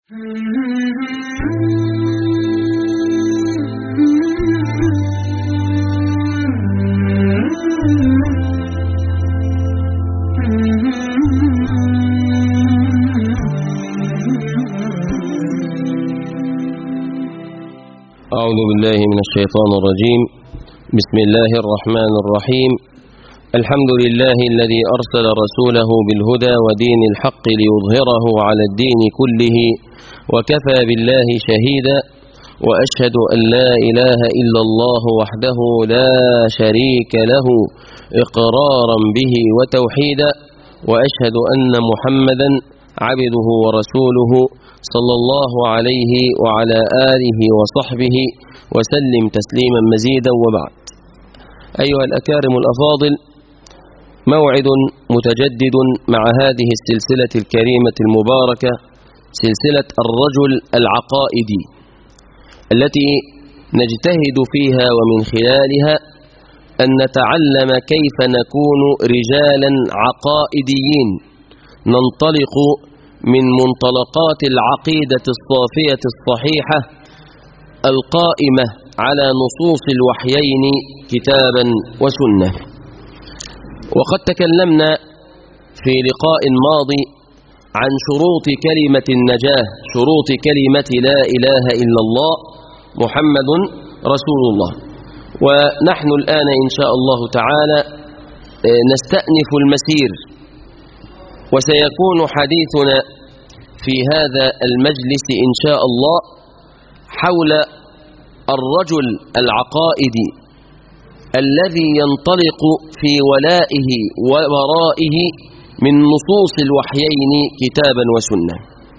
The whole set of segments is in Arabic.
أعوذ بالله من الشيطان الرجيم. بسم الله الرحمن الرحيم. الحمد لله الذي أرسل رسوله بالهدى ودين الحق ليظهره على الدين كله وكفى بالله شهيدا، وأشهد أن لا إله إلا الله وحده لا شريك له إقرارا به وتوحيدا، وأشهد أن محمدا عبده ورسوله صلى الله عليه وعلى آله وصحبه وسلم تسليما مزيدا، وبعد. أيها الأكارم الأفاضل، موعد متجدد مع هذه السلسلة الكريمة المباركة، سلسلة الرجل العقائدي، التي نجتهد فيها ومن خلالها أن نتعلم كيف نكون رجالا عقائديين ننطلق من منطلقات العقيدة الصافية الصحيحة القائمة على نصوص الوحيين كتابا وسنة. وقد تكلمنا في لقاء ماضي عن شروط كلمة النجاة، شروط كلمة لا إله إلا الله محمد رسول الله. ونحن الآن إن شاء الله تعالى نستأنف المسير، وسيكون حديثنا في هذا المجلس إن شاء الله حول الرجل العقائدي الذي ينطلق في ولائه وبرائه من نصوص الوحيين كتابا وسنة.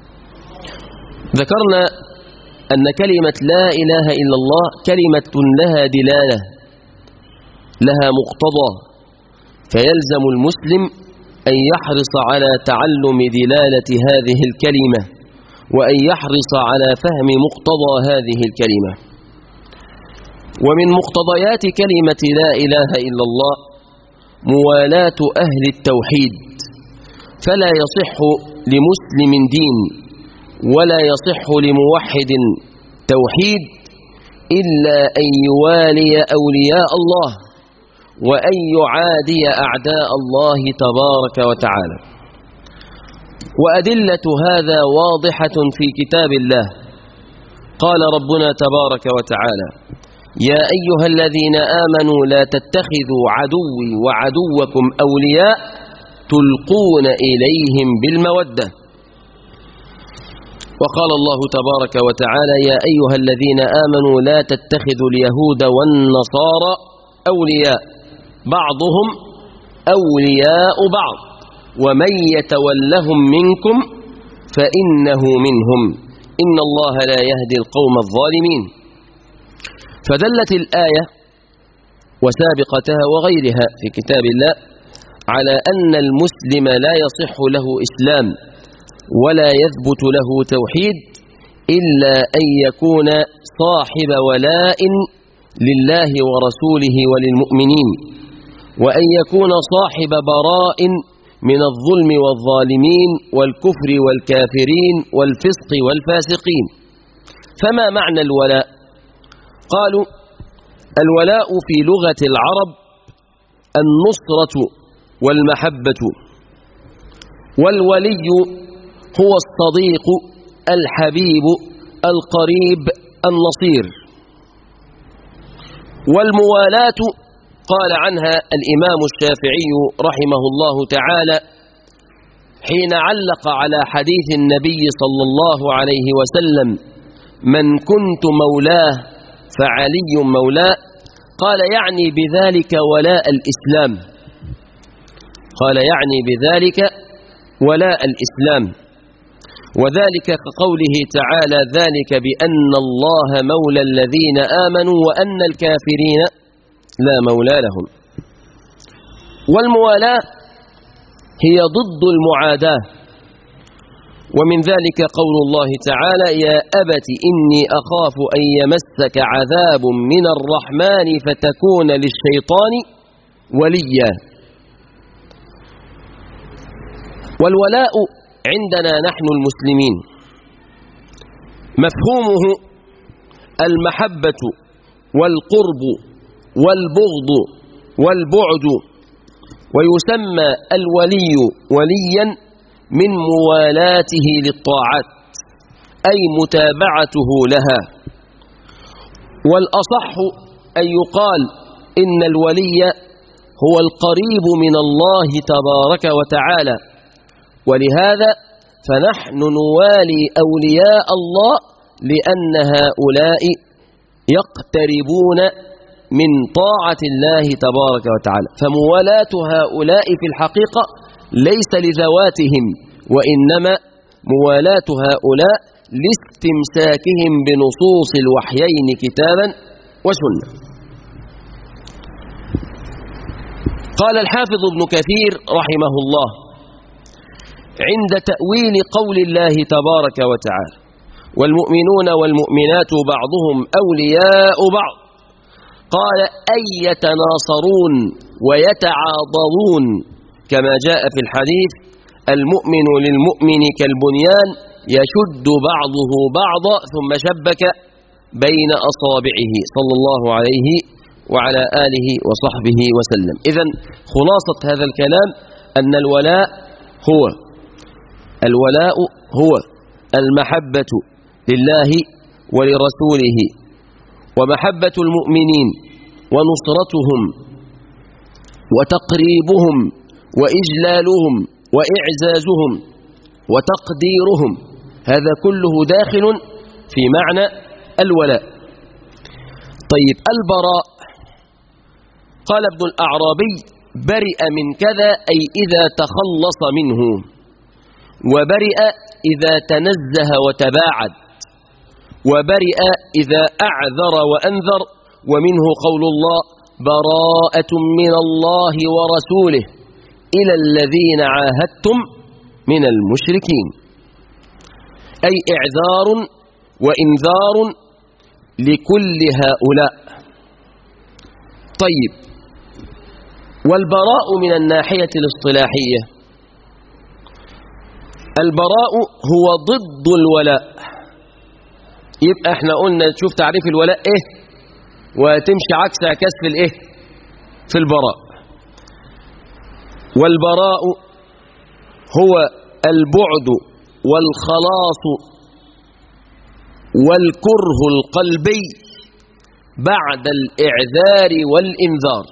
ذكرنا أن كلمة لا إله إلا الله كلمة لها دلالة، لها مقتضى، فيلزم المسلم أن يحرص على تعلم دلالة هذه الكلمة، وأن يحرص على فهم مقتضى هذه الكلمة. ومن مقتضيات كلمة لا إله إلا الله موالاة أهل التوحيد، فلا يصح لمسلم دين ولا يصح لموحد توحيد إلا أن يوالي أولياء الله وأن يعادي أعداء الله تبارك وتعالى. وأدلة هذا واضحة في كتاب الله. قال ربنا تبارك وتعالى: يا أيها الذين آمنوا لا تتخذوا عدوي وعدوكم أولياء تلقون إليهم بالمودة. وقال الله تبارك وتعالى: يا أيها الذين آمنوا لا تتخذوا اليهود والنصارى أولياء بعضهم أولياء بعض ومن يتولهم منكم فإنه منهم إن الله لا يهدي القوم الظالمين. فدلت الآية وسابقتها وغيرها في كتاب الله على أن المسلم لا يصح له إسلام ولا يثبت له توحيد إلا أن يكون صاحب ولاء لله ورسوله وللمؤمنين، وأن يكون صاحب براء من الظلم والظالمين والكفر والكافرين والفسق والفاسقين. فما معنى الولاء؟ قالوا: الولاء في لغة العرب النصرة والمحبة، والولي هو الصديق الحبيب القريب النصير. والموالاة قال عنها الإمام الشافعي رحمه الله تعالى حين علق على حديث النبي صلى الله عليه وسلم: من كنت مولاه فعلي مولاه، قال: يعني بذلك ولاء الإسلام، قال: يعني بذلك ولاء الإسلام. وذلك كقوله تعالى: ذلك بأن الله مولى الذين آمنوا وأن الكافرين لا مولى لهم. والموالاة هي ضد المعاداة، ومن ذلك قول الله تعالى: يا أبت إني أخاف أن يمسك عذاب من الرحمن فتكون للشيطان وليا. والولاء عندنا نحن المسلمين مفهومه المحبة والقرب والبغض والبعد، ويسمى الولي وليا من موالاته للطاعات أي متابعته لها. والأصح أن يقال إن الولي هو القريب من الله تبارك وتعالى، ولهذا فنحن نوالي أولياء الله لأن هؤلاء يقتربون من طاعة الله تبارك وتعالى. فموالاة هؤلاء في الحقيقة ليس لذواتهم، وإنما موالاة هؤلاء لاستمساكهم بنصوص الوحيين كتابا وسنة. قال الحافظ ابن كثير رحمه الله عند تأويل قول الله تبارك وتعالى: والمؤمنون والمؤمنات بعضهم أولياء بعض، قال: أي يتناصرون ويتعاضدون، كما جاء في الحديث: المؤمن للمؤمن كالبنيان يشد بعضه بعضا، ثم شبك بين أصابعه، صلى الله عليه وعلى آله وصحبه وسلم. إذن خلاصة هذا الكلام أن الولاء هو المحبة لله ولرسوله، ومحبة المؤمنين ونصرتهم وتقريبهم وإجلالهم وإعزازهم وتقديرهم، هذا كله داخل في معنى الولاء. طيب، البراء، قال ابن الأعرابي: برئ من كذا، أي إذا تخلص منه، وبرئ إذا تنزه وتباعد، وبرئ إذا أعذر وأنذر. ومنه قول الله: براءة من الله ورسوله إلى الذين عاهدتم من المشركين، أي إعذار وإنذار لكل هؤلاء. طيب، والبراء من الناحية الاصطلاحية، البراء هو ضد الولاء. يبقى احنا قلنا شوف تعريف الولاء ايه، وتمشي عكس عكاس في الايه، في البراء. والبراء هو البعد والخلاص والكره القلبي بعد الإعذار والإنذار.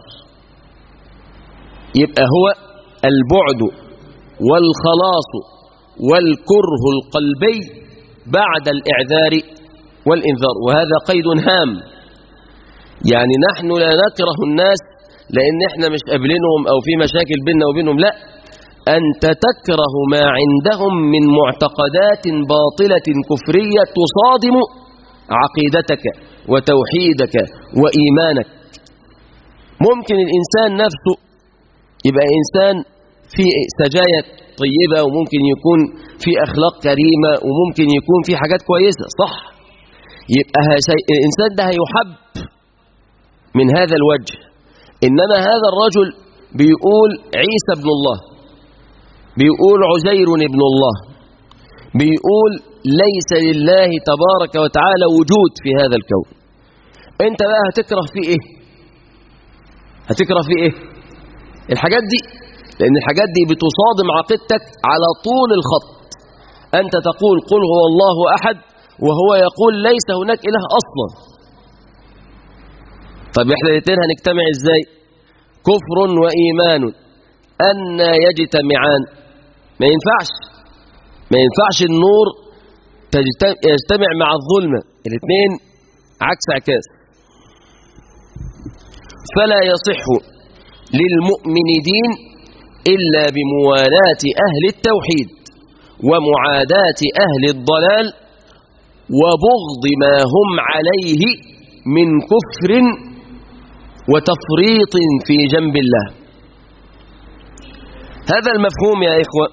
يبقى هو البعد والخلاص والكره القلبي بعد الإعذار والإنذار. وهذا قيد هام، يعني نحن لا نكره الناس لأن احنا مش قابلينهم أو في مشاكل بيننا وبينهم، لا، أنت تكره ما عندهم من معتقدات باطلة كفرية تصادم عقيدتك وتوحيدك وإيمانك. ممكن الإنسان نفسه يبقى إنسان في سجايا طيبة، وممكن يكون في أخلاق كريمة، وممكن يكون في حاجات كويسة، صح؟ يبقى الإنسان ده هيحب من هذا الوجه. إنما هذا الرجل بيقول عيسى ابن الله، بيقول عزير ابن الله، بيقول ليس لله تبارك وتعالى وجود في هذا الكون. انت بقى هتكره فيه ايه؟ هتكره فيه ايه؟ الحاجات دي، لان الحاجات دي بتصادم عقيدتك على طول الخط. انت تقول قل هو الله احد، وهو يقول ليس هناك اله اصلا. طب احنا الاثنين هنجتمع ازاي؟ كفر وايمان ان يجتمعان؟ ما ينفعش النور يجتمع مع الظلمة، الاثنين عكس عكاس. فلا يصح للمؤمن دين إلا بموالاة أهل التوحيد ومعاداة أهل الضلال وبغض ما هم عليه من كفر وتفريط في جنب الله. هذا المفهوم يا إخوة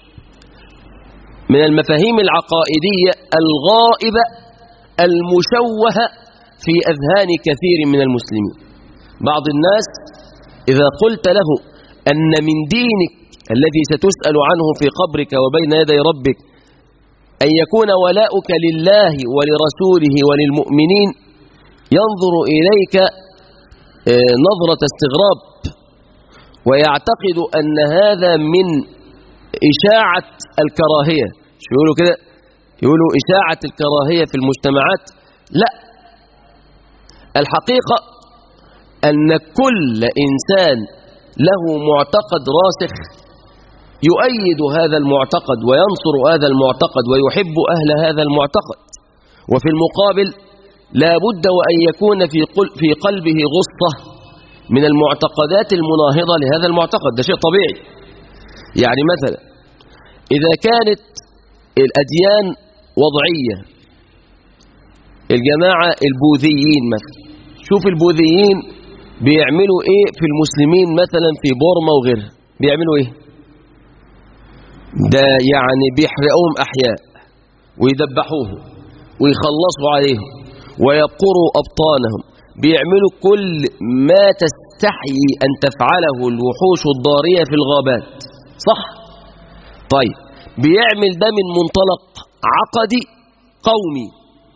من المفاهيم العقائدية الغائبة المشوهة في أذهان كثير من المسلمين. بعض الناس إذا قلت له أن من دينك الذي ستسأل عنه في قبرك وبين يدي ربك أن يكون ولاؤك لله ولرسوله وللمؤمنين ينظر إليك نظرة استغراب، ويعتقد أن هذا من إشاعة الكراهية. شو يقولوا كده؟ يقولوا إشاعة الكراهية في المجتمعات. لا، الحقيقة أن كل إنسان له معتقد راسخ يؤيد هذا المعتقد وينصر هذا المعتقد ويحب أهل هذا المعتقد، وفي المقابل لا بد وأن يكون في قلبه غصة من المعتقدات المناهضة لهذا المعتقد. ده شيء طبيعي. يعني مثلا إذا كانت الأديان وضعية، الجماعة البوذيين مثلا، شوف البوذيين بيعملوا إيه في المسلمين مثلا في بورما وغيرها، بيعملوا إيه؟ ده يعني بيحرقوهم أحياء ويدبحوهم ويخلصوا عليهم ويبقروا أبطانهم، بيعملوا كل ما تستحيي أن تفعله الوحوش الضارية في الغابات، صح؟ طيب بيعمل ده من منطلق عقدي قومي،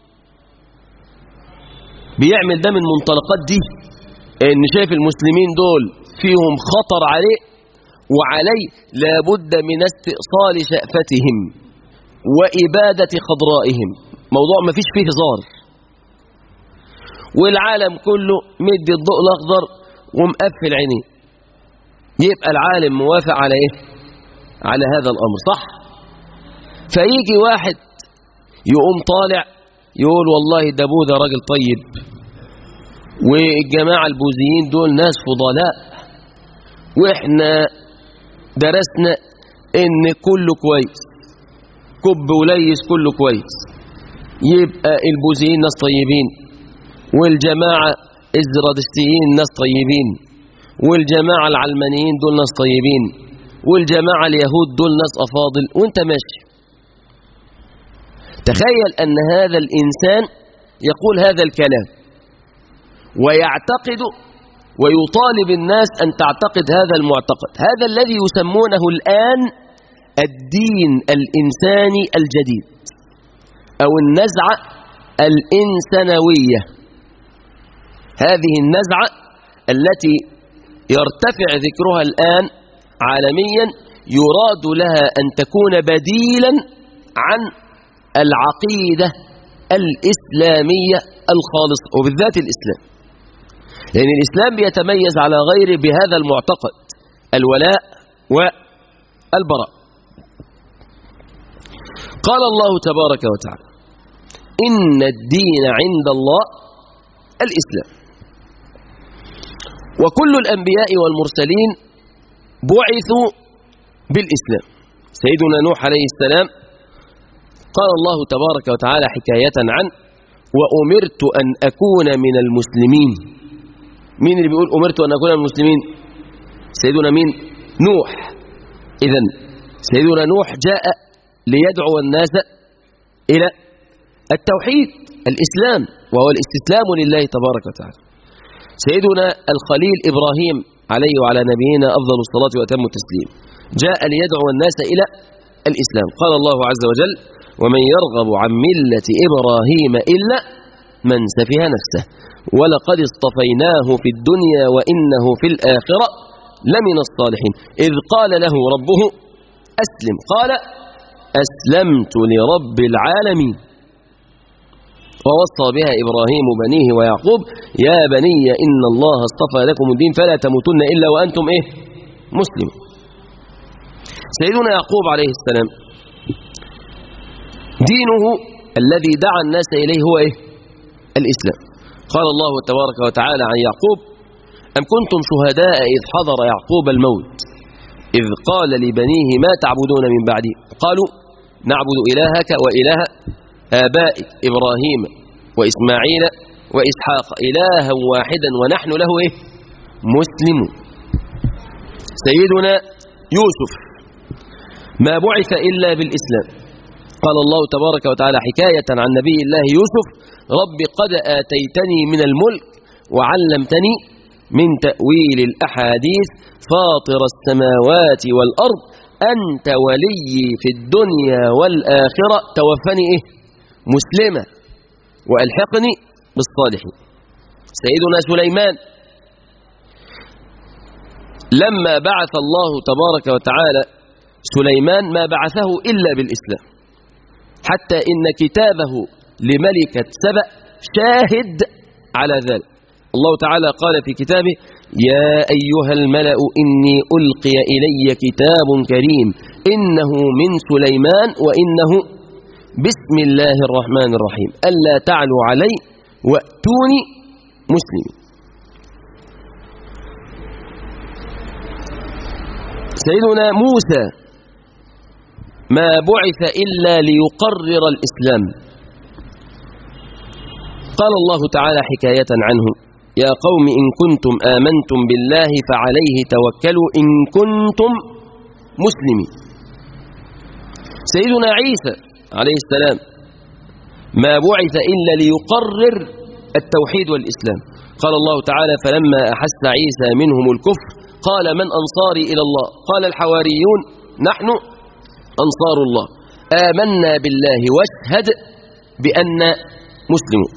بيعمل ده من منطلقات دي ان شايف المسلمين دول فيهم خطر عليه وعليه لابد من استئصال شأفتهم وإبادة خضرائهم، موضوع ما فيش فيه هزار، والعالم كله مدي الضوء الأخضر ومقفل عينيه، يبقى العالم موافق على ايه؟ على هذا الأمر، صح؟ فيجي واحد يقوم طالع يقول والله ده بوذا راجل طيب، والجماعة البوذيين دول ناس فضلاء، واحنا درسنا ان كله كويس، كب وليس كله كويس، يبقى البوذيين ناس طيبين، والجماعة الزرادشتيين ناس طيبين، والجماعة العلمانيين دول ناس طيبين، والجماعة اليهود دول ناس أفاضل، وانت ماشي. تخيل أن هذا الإنسان يقول هذا الكلام ويعتقد ويطالب الناس أن تعتقد هذا المعتقد، هذا الذي يسمونه الآن الدين الإنساني الجديد أو النزعة الإنسانوية. هذه النزعة التي يرتفع ذكرها الآن عالميا يراد لها أن تكون بديلا عن العقيدة الإسلامية الخالصة، وبالذات الإسلام، لأن الإسلام بيتميز على غيره بهذا المعتقد، الولاء والبراء. قال الله تبارك وتعالى: إن الدين عند الله الإسلام. وكل الأنبياء والمرسلين بعثوا بالإسلام. سيدنا نوح عليه السلام قال الله تبارك وتعالى حكاية عنه: وأمرت أن أكون من المسلمين. مين اللي بيقول أمرت أن أكون من المسلمين؟ سيدنا مين؟ نوح. إذن سيدنا نوح جاء ليدعو الناس إلى التوحيد، الإسلام، وهو الاستسلام لله تبارك وتعالى. سيدنا الخليل إبراهيم عليه وعلى نبينا أفضل الصلاة وأتم التسليم جاء ليدعو الناس إلى الإسلام. قال الله عز وجل: ومن يرغب عن ملة إبراهيم إلا من سفه نفسه ولقد اصطفيناه في الدنيا وإنه في الآخرة لمن الصالحين إذ قال له ربه أسلم قال أسلمت لرب العالمين. ووصى بها إبراهيم بنيه ويعقوب: يا بني إن الله اصطفى لكم الدين فلا تموتن إلا وأنتم مسلمون. سيدنا يعقوب عليه السلام دينه الذي دعا الناس إليه هو الإسلام. قال الله تبارك وتعالى عن يعقوب: أم كنتم شهداء إذ حضر يعقوب الموت إذ قال لبنيه ما تعبدون من بعدي قالوا نعبد إلهك وإله آبائك إبراهيم وإسماعيل وإسحاق إلها واحدا ونحن له مسلمون. سيدنا يوسف ما بعث إلا بالإسلام. قال الله تبارك وتعالى حكاية عن نبي الله يوسف: رب قد آتيتني من الملك وعلمتني من تأويل الأحاديث فاطر السماوات والأرض أنت ولي في الدنيا والآخرة توفني إيه؟ مسلمة وألحقني بالصالحين. سيدنا سليمان لما بعث الله تبارك وتعالى سليمان ما بعثه إلا بالإسلام، حتى إن كتابه لملكة سبأ شاهد على ذلك. الله تعالى قال في كتابه: يا أيها الملأ إني ألقي إلي كتاب كريم إنه من سليمان وإنه بسم الله الرحمن الرحيم ألا تعلوا علي وأتوني مسلمين. سيدنا موسى ما بعث إلا ليقرر الإسلام. قال الله تعالى حكاية عنه: يا قوم إن كنتم آمنتم بالله فعليه توكلوا إن كنتم مسلمين. سيدنا عيسى عليه السلام ما بعث إلا ليقرر التوحيد والإسلام. قال الله تعالى: فلما أحس عيسى منهم الكفر قال من أنصاري إلى الله؟ قال الحواريون نحن أنصار الله آمنا بالله واشهد بأن مسلمون.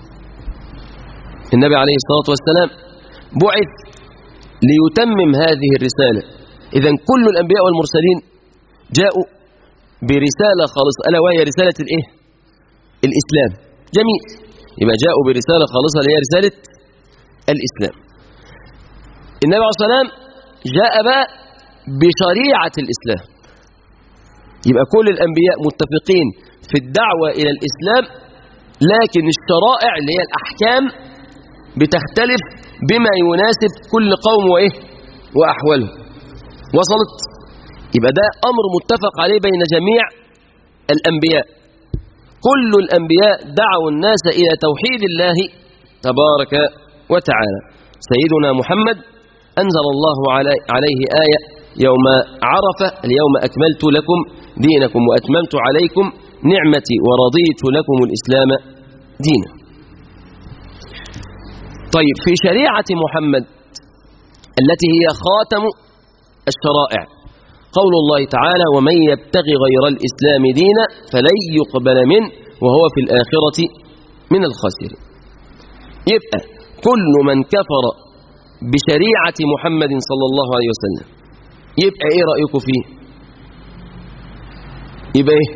النبي عليه الصلاة والسلام بعث ليتمم هذه الرسالة. إذن كل الأنبياء والمرسلين جاءوا برسالة خالصة، ألا وهي رسالة الإيه؟ الإسلام. جميل، يبقى جاءوا برسالة خالصة اللي هي رسالة الإسلام. النبي عليه الصلاة والسلام جاء بقى بشريعة الإسلام. يبقى كل الأنبياء متفقين في الدعوة إلى الإسلام، لكن الشرائع اللي هي الأحكام بتختلف بما يناسب كل قوم وإيه وأحواله. وصلت؟ يبقى ده أمر متفق عليه بين جميع الأنبياء. كل الأنبياء دعوا الناس إلى توحيد الله تبارك وتعالى. سيدنا محمد أنزل الله عليه آية يوم عرفة: اليوم أكملت لكم دينكم وأتممت عليكم نعمتي ورضيت لكم الإسلام دينا. طيب، في شريعة محمد التي هي خاتم الشرائع قول الله تعالى: ومن يبتغي غير الإسلام دينا فلن يقبل منه وهو في الآخرة من الخاسرين. يبقى كل من كفر بشريعة محمد صلى الله عليه وسلم يبقى ايه رأيكم فيه؟ يبقى ايه؟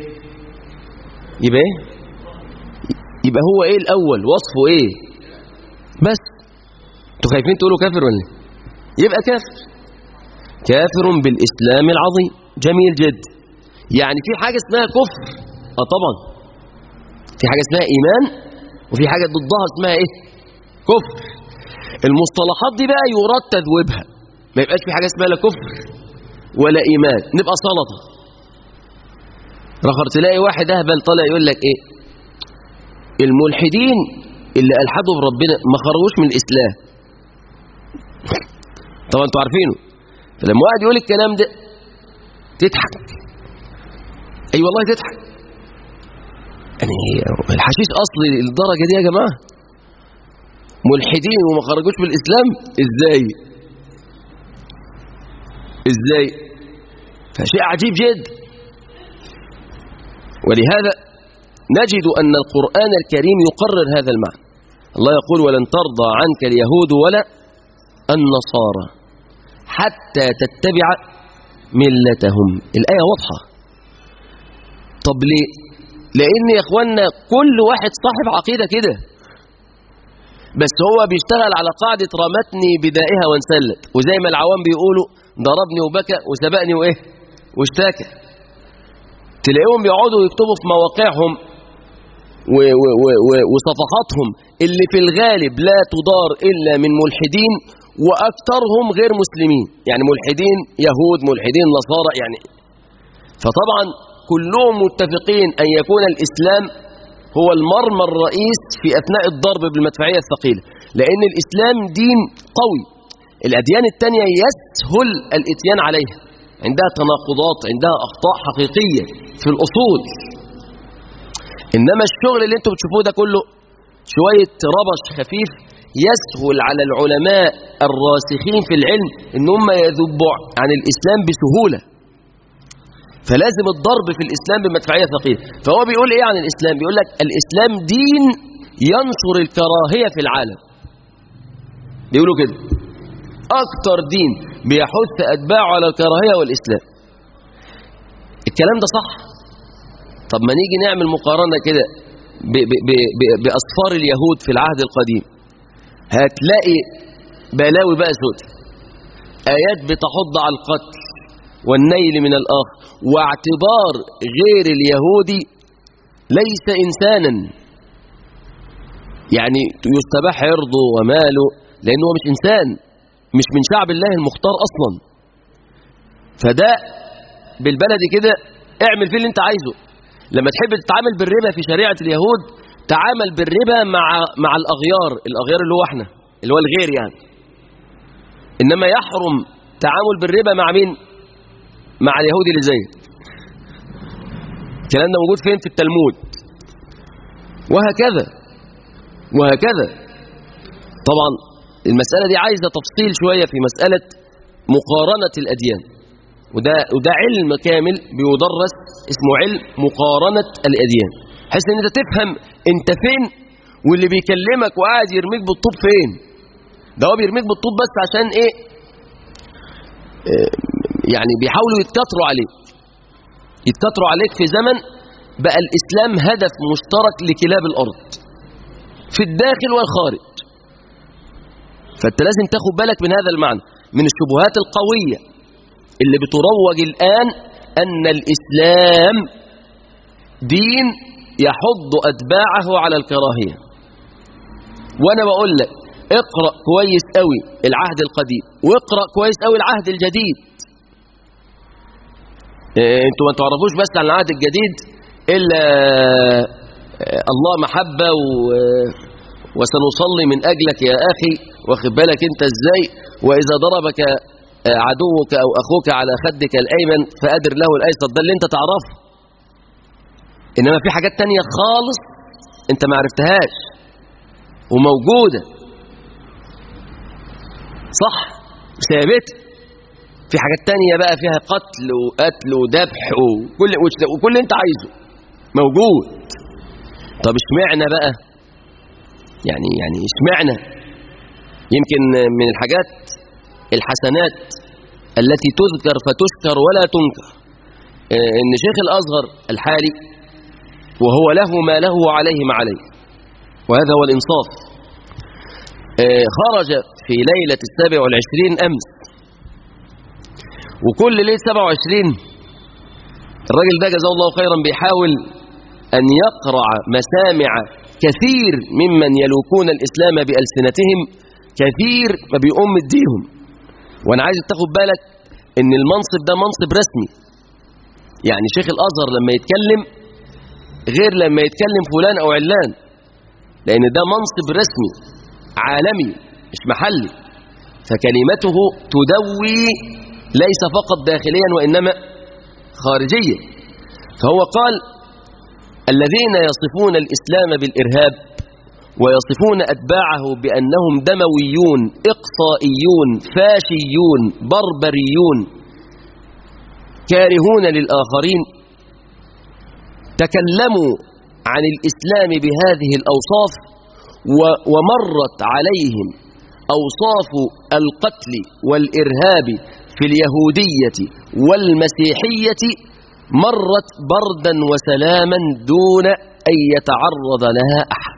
يبقى هو ايه الأول؟ وصفه ايه؟ بس انتوا خايفين تقولوا كافر ولا ايه؟ يبقى كافر بالإسلام العظيم. جميل جدا. يعني في حاجة اسمها كفر، طبعا في حاجة اسمها إيمان، وفي حاجة ضدها اسمها ايه؟ كفر. المصطلحات دي بقى يراد تذويبها، ما يبقاش في حاجة اسمها لا كفر ولا إيمان، نبقى سلطة. رخر تلاقي واحد أهبل طالع يقول لك ايه؟ الملحدين اللي ألحدوا بربنا ما خرجوش من الإسلام. طبعا انتوا عارفينه. فلما واحد يقول الكلام ده تضحك. اي والله تضحك. يعني الحشيش اصلي للدرجه دي يا جماعه؟ ملحدين وما خرجوش من الاسلام؟ ازاي؟ فشيء عجيب جدا. ولهذا نجد ان القرآن الكريم يقرر هذا المعنى. الله يقول: ولن ترضى عنك اليهود ولا النصارى حتى تتبع ملتهم. الآية واضحة. طب ليه؟ لأن يا إخوانا كل واحد صاحب عقيدة كده، بس هو بيشتغل على قاعدة رمتني بدائها وانسلت، وزي ما العوام بيقولوا ضربني وبكى وسبقني وإيه واشتكى. تلاقيهم بيقعدوا يكتبوا في مواقعهم وصفحاتهم اللي في الغالب لا تدار إلا من ملحدين، وأكثرهم غير مسلمين، يعني ملحدين يهود، ملحدين نصارى يعني. فطبعا كلهم متفقين أن يكون الإسلام هو المرمى الرئيس في أثناء الضرب بالمدفعية الثقيلة، لأن الإسلام دين قوي. الأديان التانية يسهل الإتيان عليها، عندها تناقضات، عندها أخطاء حقيقية في الأصول. إنما الشغل اللي انتم بتشوفوه ده كله شوية ربش خفيف يسهل على العلماء الراسخين في العلم ان هم يذبوا عن الإسلام بسهولة. فلازم الضرب في الإسلام بمدفعية ثقيلة. فهو بيقول إيه عن الإسلام؟ بيقول لك الإسلام دين ينشر الكراهية في العالم. بيقولوا كده أكتر دين بيحث أتباعه على الكراهية والإسلام. الكلام ده صح. طب ما نيجي نعمل مقارنة كده بأسفار اليهود في العهد القديم، هتلاقي بلاوي بقى سود، آيات بتحض على القتل والنيل من الآخر، واعتبار غير اليهودي ليس إنسانا، يعني يستباح عرضه وماله لأنه مش إنسان، مش من شعب الله المختار أصلا. فده بالبلدي كده اعمل فيه اللي انت عايزه. لما تحب تتعامل بالربا في شريعة اليهود تعامل بالربا مع الأغيار اللي هو احنا، اللي هو الغير يعني. إنما يحرم تعامل بالربا مع مين؟ مع اليهودي اللي زيك. الكلام ده موجود فين؟ في التلمود. وهكذا. طبعا المسألة دي عايزة تفصيل شوية في مسألة مقارنة الأديان، وده علم كامل بيدرس اسمه علم مقارنة الأديان، حيث ان انت تفهم انت فين واللي بيكلمك وقاعد يرميك بالطوب فين. ده هو بيرميك بالطوب بس عشان ايه؟ يعني بيحاولوا يتكتروا عليك في زمن بقى الإسلام هدف مشترك لكلاب الأرض في الداخل والخارج. فانت لازم تاخد بالك من هذا المعنى، من الشبهات القوية اللي بتروج الآن أن الإسلام دين يحض أتباعه على الكراهية. وأنا بقول لك اقرأ كويس قوي العهد القديم واقرأ كويس قوي العهد الجديد. انتوا ما تعرفوش بس عن العهد الجديد إلا الله محبة وسنصلي من أجلك يا أخي، واخد بالك انت ازاي، وإذا ضربك عدوك أو أخوك على خدك الأيمن فأدر له الأيسر. ده اللي انت تعرفه. إنما في حاجات تانية خالص انت ما عرفتهاش وموجودة صح ثابت. في حاجات تانية بقى فيها قتل وذبح وكل اللي انت عايزه موجود. طب اشمعنى بقى؟ يعني اشمعنى؟ يمكن من الحاجات الحسنات التي تذكر فتشكر ولا تنكر ان شيخ الأزهر الحالي وهو له ما له وعليه ما عليه، وهذا هو الإنصاف، خرج في ليلة 27 أمس، وكل ليلة 27 الراجل ده جزاه الله خيرا بيحاول أن يقرع مسامع كثير ممن يلوكون الإسلام بألسنتهم، كثير ما بيقوم مديهم. وأنا عايز تاخد بالك إن المنصب ده منصب رسمي، يعني شيخ الأزهر لما يتكلم غير لما يتكلم فلان أو علان، لأن ده منصب رسمي عالمي مش محلي، فكلمته تدوي ليس فقط داخليا وإنما خارجيا. فهو قال الذين يصفون الإسلام بالإرهاب ويصفون أتباعه بأنهم دمويون إقصائيون فاشيون بربريون كارهون للآخرين تكلموا عن الإسلام بهذه الأوصاف، ومرت عليهم أوصاف القتل والإرهاب في اليهودية والمسيحية مرت بردا وسلاما دون أن يتعرض لها أحد.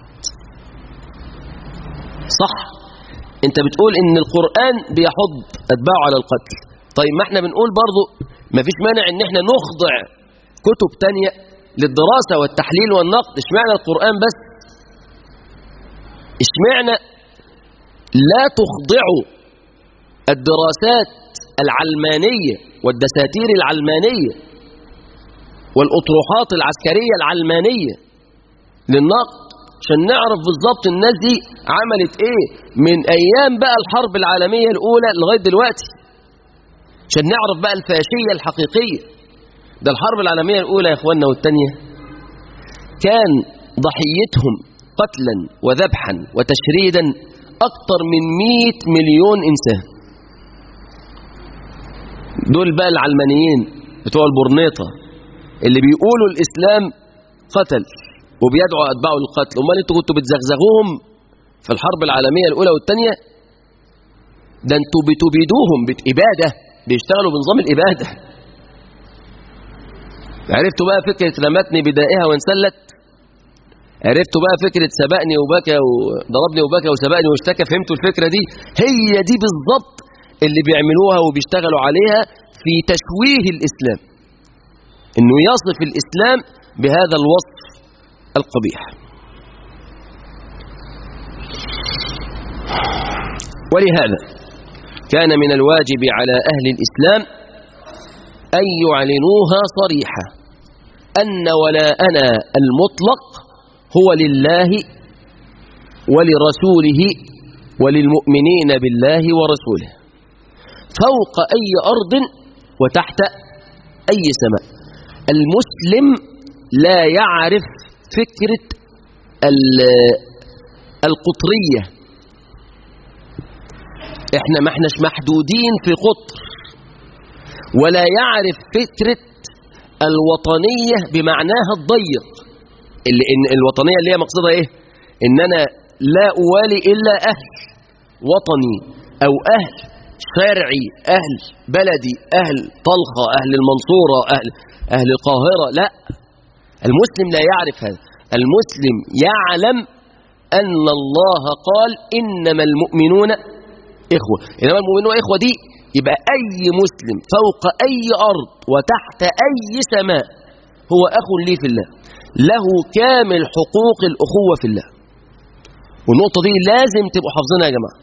صح؟ انت بتقول ان القرآن بيحض أتباعه على القتل، طيب ما احنا بنقول برضو ما فيش مانع ان احنا نخضع كتب تانية للدراسة والتحليل والنقد. اشمعنى القرآن بس؟ اشمعنى لا تخضعوا الدراسات العلمانية والدساتير العلمانية والأطروحات العسكرية العلمانية للنقد، عشان نعرف بالظبط الناس دي عملت ايه من ايام بقى الحرب العالمية الاولى لغاية دلوقتي، عشان نعرف بقى الفاشية الحقيقية. ده الحرب العالمية الاولى يا اخواننا والتانية كان ضحيتهم قتلا وذبحا وتشريدا اكتر من 100 مليون انسان. دول بقى العلمانيين بتوع البرنيطة اللي بيقولوا الإسلام قتل وبيدعوا أتباعه للقتل، أمال أنتوا كنتوا بتزغزغوهم في الحرب العالمية الأولى والثانية؟ ده أنتوا بتبيدوهم إبادة، بيشتغلوا بنظام الإبادة. عرفتوا بقى فكرة رمتني بدائها وانسلت؟ عرفتوا بقى فكرة سبقني وبكى وضربني وبكى وسبقني واشتكى؟ فهمتوا الفكرة دي؟ هي دي بالضبط اللي بيعملوها وبيشتغلوا عليها في تشويه الإسلام، إنه يصف الإسلام بهذا الوصف القبيح. ولهذا كان من الواجب على أهل الإسلام أن يعلنوها صريحة أن ولاءنا المطلق هو لله ولرسوله وللمؤمنين بالله ورسوله فوق أي أرض وتحت أي سماء. المسلم لا يعرف فكرة القطرية، احنا ما احناش محدودين في قطر، ولا يعرف فكرة الوطنية بمعناها الضيق. الوطنية اللي هي مقصدها ايه؟ ان انا لا أوالي إلا أهل وطني أو أهل شرعي، أهل بلدي، أهل طلخة، أهل المنصورة، أهل القاهرة. لا، المسلم لا يعرف هذا. المسلم يعلم أن الله قال إنما المؤمنون إخوة. إنما المؤمنون إخوة دي يبقى أي مسلم فوق أي أرض وتحت أي سماء هو أخ لي في الله، له كامل حقوق الأخوة في الله. والنقطة دي لازم تبقوا حافظينها يا جماعة.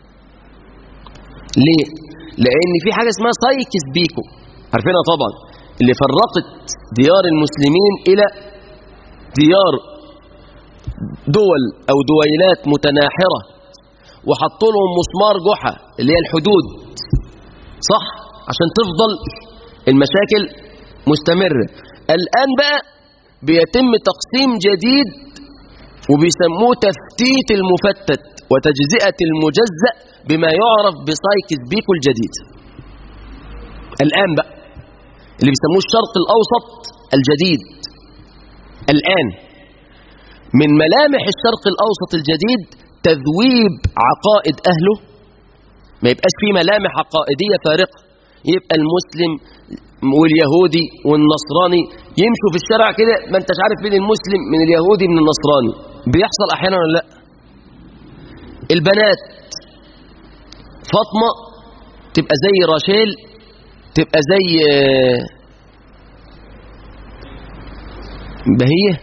ليه؟ لأن في حاجة اسمها سايكس بيكو، عارفينها طبعا، اللي فرقت ديار المسلمين إلى ديار دول أو دويلات متناحرة، وحطوا لهم مسمار جحا اللي هي الحدود، صح؟ عشان تفضل المشاكل مستمرة. الآن بقى بيتم تقسيم جديد وبيسموه تفتيت المفتت وتجزئة المجزأ بما يعرف بسايكس بيكو الجديد. الآن بقى اللي بيسموه الشرق الأوسط الجديد. الآن من ملامح الشرق الأوسط الجديد تذويب عقائد أهله، ما يبقاش فيه ملامح عقائدية فارقة. يبقى المسلم واليهودي والنصراني يمشوا في الشارع كده ما انتش عارف مين المسلم من اليهودي من النصراني. بيحصل أحيانا ولا لا؟ البنات فاطمة تبقى زي راشيل، تبقى زي بهية،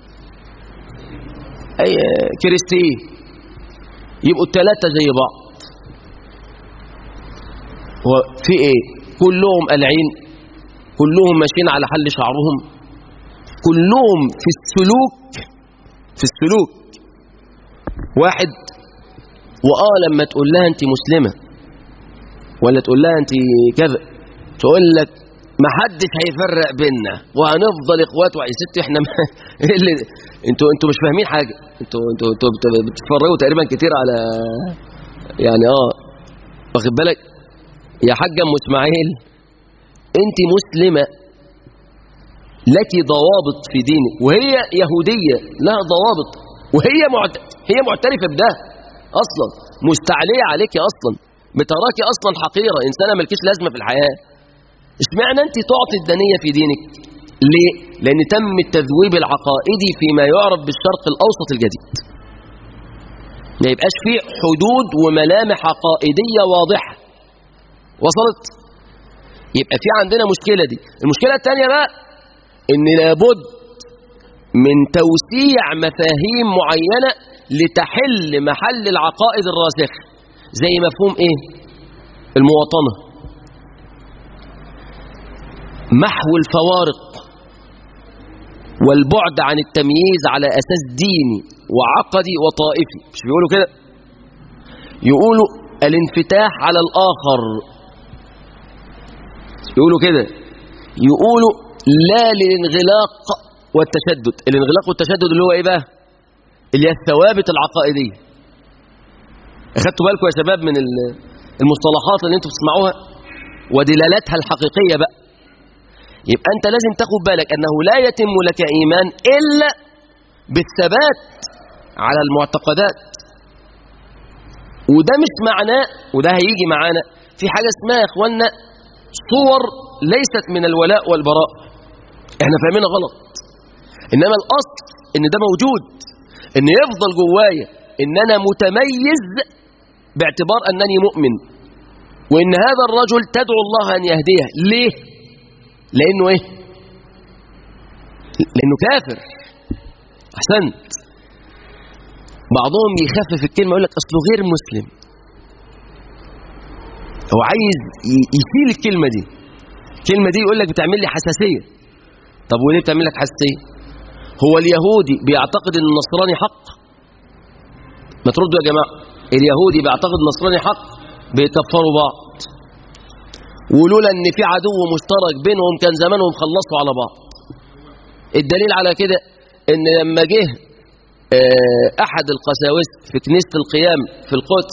أي كريستين، يبقوا الثلاثة زي بعض. وفي ايه؟ كلهم قلعين، كلهم ماشيين على حل شعرهم، كلهم في السلوك واحد. لما تقول لها انت مسلمة ولا تقول لها انت كذا تقول لك ما حدش هيفرق بيننا وهنفضل اخوات. يا ستي احنا اللي انتوا مش فاهمين حاجة. انتوا بتتفرجوا تقريبا كتير على يعني واخد بالك يا حاجة ام اسماعيل؟ انت مسلمة لك ضوابط في دينك، وهي يهودية لها ضوابط، وهي معترفة بده اصلا، مستعلية عليك اصلا، بتراك اصلا حقيرة، انسانة ملكيش لازمة في الحياة. اشمعنى انت تعطي الدنية في دينك؟ ليه؟ لان تم التذويب العقائدي فيما يعرف بالشرق الاوسط الجديد. ما يبقاش فيه حدود وملامح عقائدية واضحة. وصلت؟ يبقى في عندنا مشكلة دي. المشكلة الثانية بقى ان لابد من توسيع مفاهيم معينة لتحل محل العقائد الراسخة، زي مفهوم ايه؟ المواطنة، محو الفوارق والبعد عن التمييز على أساس ديني وعقدي وطائفي. مش بيقولوا كده؟ يقولوا الانفتاح على الآخر، يقولوا كده، يقولوا لا للانغلاق والتشدد. الانغلاق والتشدد اللي هو ايه بقى؟ اللي هي الثوابت العقائدية. اخدتوا بالكم يا شباب من المصطلحات اللي انتوا بتسمعوها ودلالاتها الحقيقية بقى؟ يبقى أنت لازم تاخد بالك أنه لا يتم لك إيمان إلا بالثبات على المعتقدات. وده مش معناه، وده هيجي معانا في حاجة اسمها يا إخوانا صور ليست من الولاء والبراء، احنا فاهمينها غلط. إنما الأصل إن ده موجود، إن يفضل جوايا إن أنا متميز باعتبار أنني مؤمن، وإن هذا الرجل تدعو الله أن يهديه. ليه؟ لأنه إيه؟ لأنه كافر. أحسنت. بعضهم يخفف الكلمة يقول لك أصله غير مسلم، هو عايز يشيل الكلمة دي. الكلمة دي يقول لك بتعمل لي حساسية. طب وليه بتعمل لك حساسية؟ هو اليهودي بيعتقد ان النصراني حق؟ ما تردوا يا جماعة. اليهودي بيعتقد النصراني حق، بيكفروا بعض، ولولا ان في عدو مشترك بينهم كان زمانهم خلصوا على بعض. الدليل على كده ان لما جه احد القساوسة في كنيسة القيام في القدس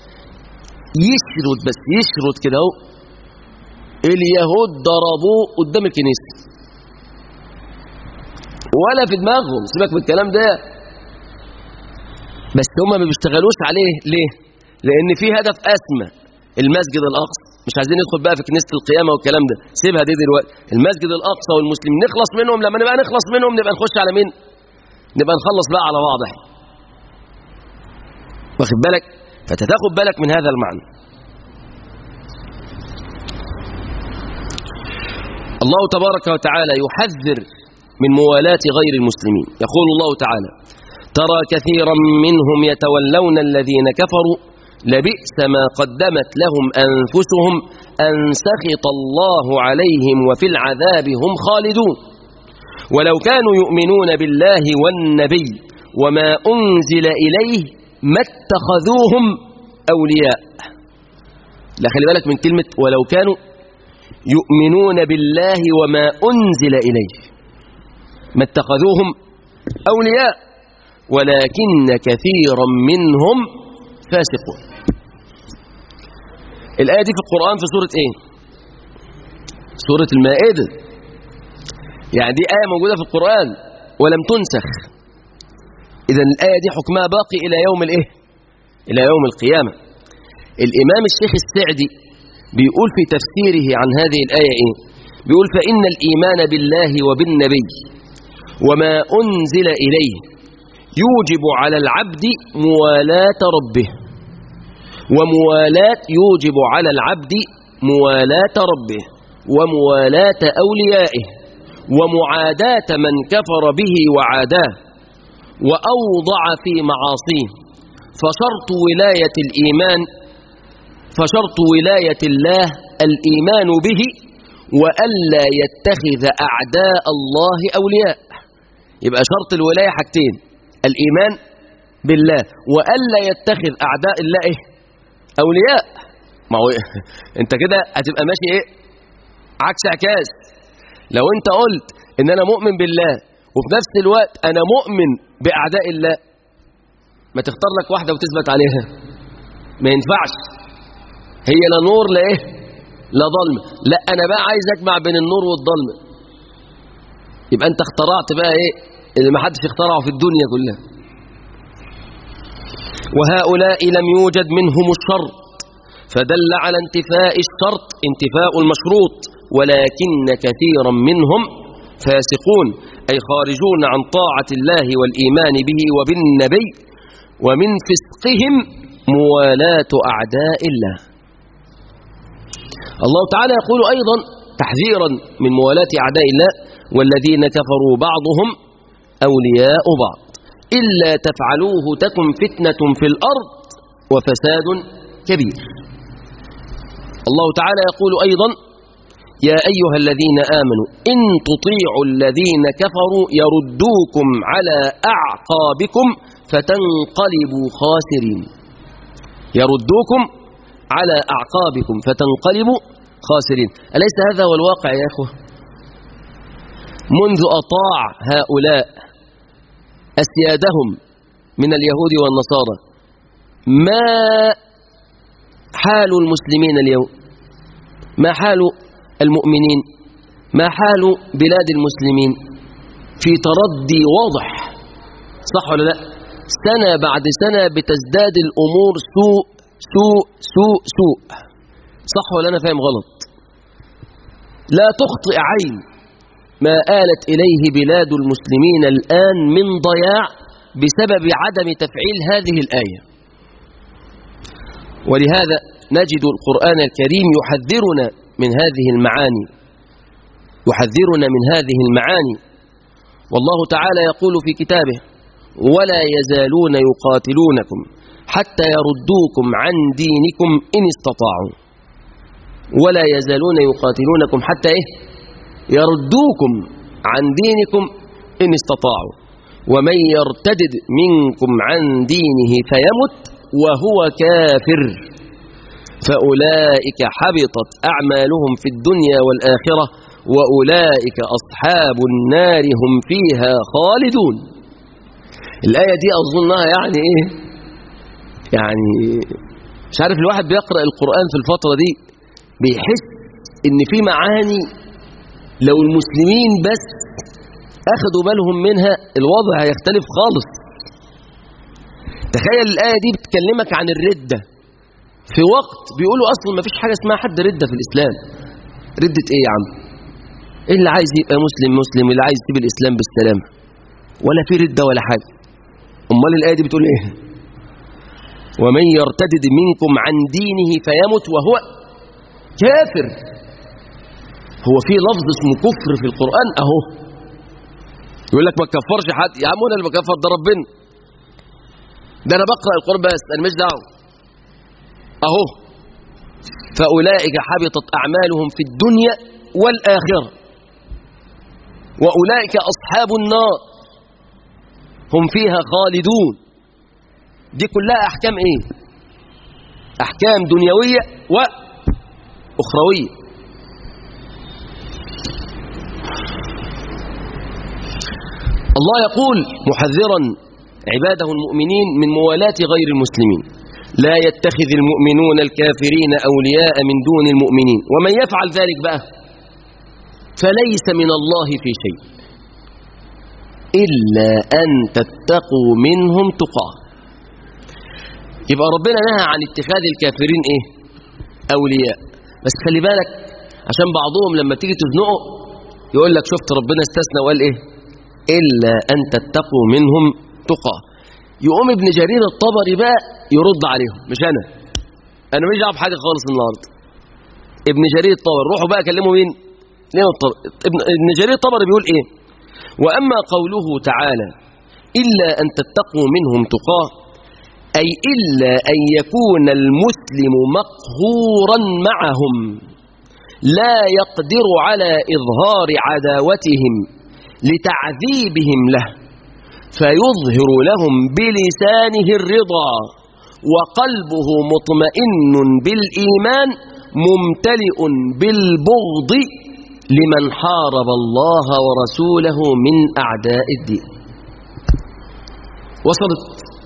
يشرد كده اهو، اليهود ضربوه قدام الكنيسة، ولا في دماغهم سيبك من الكلام ده. بس هم ما بيشتغلوش عليه. ليه؟ لان في هدف اسمى، المسجد الاقصى. مش عايزين ندخل بقى في كنيسة القيامة والكلام ده، سيبها دي دلوقتي. المسجد الاقصى والمسلمين نخلص منهم، لما نبقى نخلص منهم نبقى نخش على مين؟ نبقى نخلص بقى على بعض احنا. واخد بالك؟ فتاخد بالك من هذا المعنى. الله تبارك وتعالى يحذر من موالاة غير المسلمين. يقول الله تعالى: ترى كثيرا منهم يتولون الذين كفروا لبئس ما قدمت لهم أنفسهم أن سخط الله عليهم وفي العذاب هم خالدون ولو كانوا يؤمنون بالله والنبي وما أنزل إليه ما اتخذوهم أولياء. لا، خلي بالك من كلمة ولو كانوا يؤمنون بالله وما أنزل إليه ما اتخذوهم أولياء ولكن كثيرا منهم فاسقون. الآية دي في القرآن في سورة إيه؟ سورة المائدة. يعني دي آية موجودة في القرآن ولم تنسخ. إذن الآية دي حكمها باقي إلى يوم الإيه؟ إلى يوم القيامة. الإمام الشيخ السعدي بيقول في تفسيره عن هذه الآية إيه؟ بيقول: فإن الإيمان بالله وبالنبي وما أنزل إليه يوجب على العبد موالاة ربه، وموالاة يوجب على العبد موالاة ربه وموالاة أوليائه ومعاداة من كفر به وعاداه وأوضع في معاصيه. فشرط ولاية الله الإيمان به وألا يتخذ أعداء الله أولياء. يبقى شرط الولاية حاجتين: الإيمان بالله وألا يتخذ أعداء الله أولياء. ما هو أنت كده هتبقى ماشي عكس عكاس. لو أنت قلت إن أنا مؤمن بالله وفي نفس الوقت أنا مؤمن بأعداء الله، ما تختار لك واحدة وتثبت عليها، ما ينفعش. هي لا نور لا ظلمة. لا، أنا بقى عايز أجمع بين النور والظلمة. يبقى أنت اخترعت بقى اللي ما حدش اخترعه في الدنيا كلها. وهؤلاء لم يوجد منهم الشرط فدل على انتفاء الشرط انتفاء المشروط، ولكن كثيرا منهم فاسقون أي خارجون عن طاعة الله والإيمان به وبالنبي، ومن فسقهم موالاة أعداء الله. الله تعالى يقول أيضا تحذيرا من موالاة أعداء الله: والذين كفروا بعضهم أولياء بعض إلا تفعلوه تكن فتنة في الأرض وفساد كبير. الله تعالى يقول أيضا: يا أيها الذين آمنوا إن تطيعوا الذين كفروا يردوكم على أعقابكم فتنقلبوا خاسرين. يردوكم على أعقابكم فتنقلبوا خاسرين. أليس هذا هو الواقع يا أخوة؟ منذ أطاع هؤلاء أسيادهم من اليهود والنصارى، ما حال المسلمين اليوم؟ ما حال المؤمنين؟ ما حال بلاد المسلمين؟ في تردي واضح، صح ولا لا؟ سنة بعد سنة بتزداد الأمور سوء سوء سوء سوء، صح ولا أنا فاهم غلط؟ لا تخطئ عين ما آلت إليه بلاد المسلمين الآن من ضياع بسبب عدم تفعيل هذه الآية. ولهذا نجد القرآن الكريم يحذرنا من هذه المعاني، يحذرنا من هذه المعاني. والله تعالى يقول في كتابه: ولا يزالون يقاتلونكم حتى يردوكم عن دينكم إن استطاعوا. ولا يزالون يقاتلونكم حتى يردوكم عن دينكم إن استطاعوا ومن يرتدد منكم عن دينه فيمت وهو كافر فأولئك حبطت أعمالهم في الدنيا والآخرة وأولئك أصحاب النار هم فيها خالدون. الآية دي أظنها يعني يعني مش عارف، الواحد بيقرأ القرآن في الفترة دي بيحس إن في معاني لو المسلمين بس أخذوا بالهم منها الوضع هيختلف خالص. تخيل الآية دي بتكلمك عن الردة في وقت بيقولوا أصلا ما فيش حاجة اسمها حد ردة في الإسلام. ردة إيه يا عم؟ إيه اللي عايز يبقى مسلم مسلم، اللي عايز يسيب الإسلام بالسلامة، ولا في ردة ولا حاجة. أمال الآية دي بتقول إيه؟ ومن يرتدد منكم عن دينه فيمت وهو كافر. هو في لفظ اسمه كفر في القرآن أهو. يقول لك ما تكفرش حد، يا عم أنا اللي بكفر ده ربنا، ده أنا بقرأ القرآن بس، أنا مش دعوة أهو. فأولئك حبطت أعمالهم في الدنيا والآخرة وأولئك أصحاب النار هم فيها خالدون. دي كلها أحكام إيه؟ أحكام دنيوية وأخروية. الله يقول محذرا عباده المؤمنين من موالاة غير المسلمين: لا يتخذ المؤمنون الكافرين أولياء من دون المؤمنين ومن يفعل ذلك بقى فليس من الله في شيء إلا أن تتقوا منهم تقاه. يبقى ربنا نهى عن اتخاذ الكافرين أولياء. بس خلي بالك، عشان بعضهم لما تيجي تزنقه يقول لك شفت ربنا استثنى وقال إلا أن تتقوا منهم تقاه. يقوم ابن جرير الطبري بقى يرد عليهم، مش أنا مش عارف حاجة خالص النهارده. ابن جرير الطبري، روحوا بقى كلموا مين؟ ابن جرير الطبري بيقول وأما قوله تعالى إلا أن تتقوا منهم تقاه، أي إلا أن يكون المسلم مقهورا معهم لا يقدر على إظهار عداوتهم لتعذيبهم له، فيظهر لهم بلسانه الرضا وقلبه مطمئن بالإيمان ممتلئ بالبغض لمن حارب الله ورسوله من أعداء الدين. وصلت؟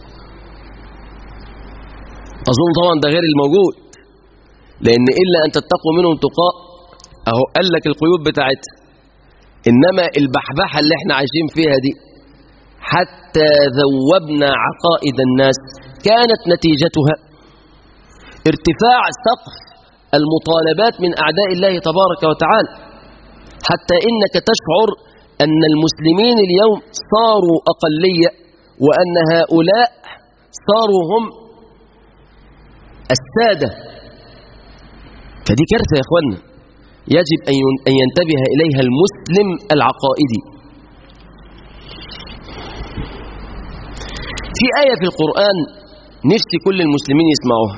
أظن طبعا ده غير الموجود، لأن إلا أن تتقوا منهم تقاء أهو قال لك القيود بتاعتها. إنما البحبحة اللي احنا عايشين فيها دي حتى ذوبنا عقائد الناس كانت نتيجتها ارتفاع سقف المطالبات من أعداء الله تبارك وتعالى، حتى إنك تشعر أن المسلمين اليوم صاروا أقلية وأن هؤلاء صاروا هم السادة. فدي كارثة يا أخوانا، يجب أن ينتبه إليها المسلم العقائدي. في آية في القرآن نفسي كل المسلمين يسمعوها،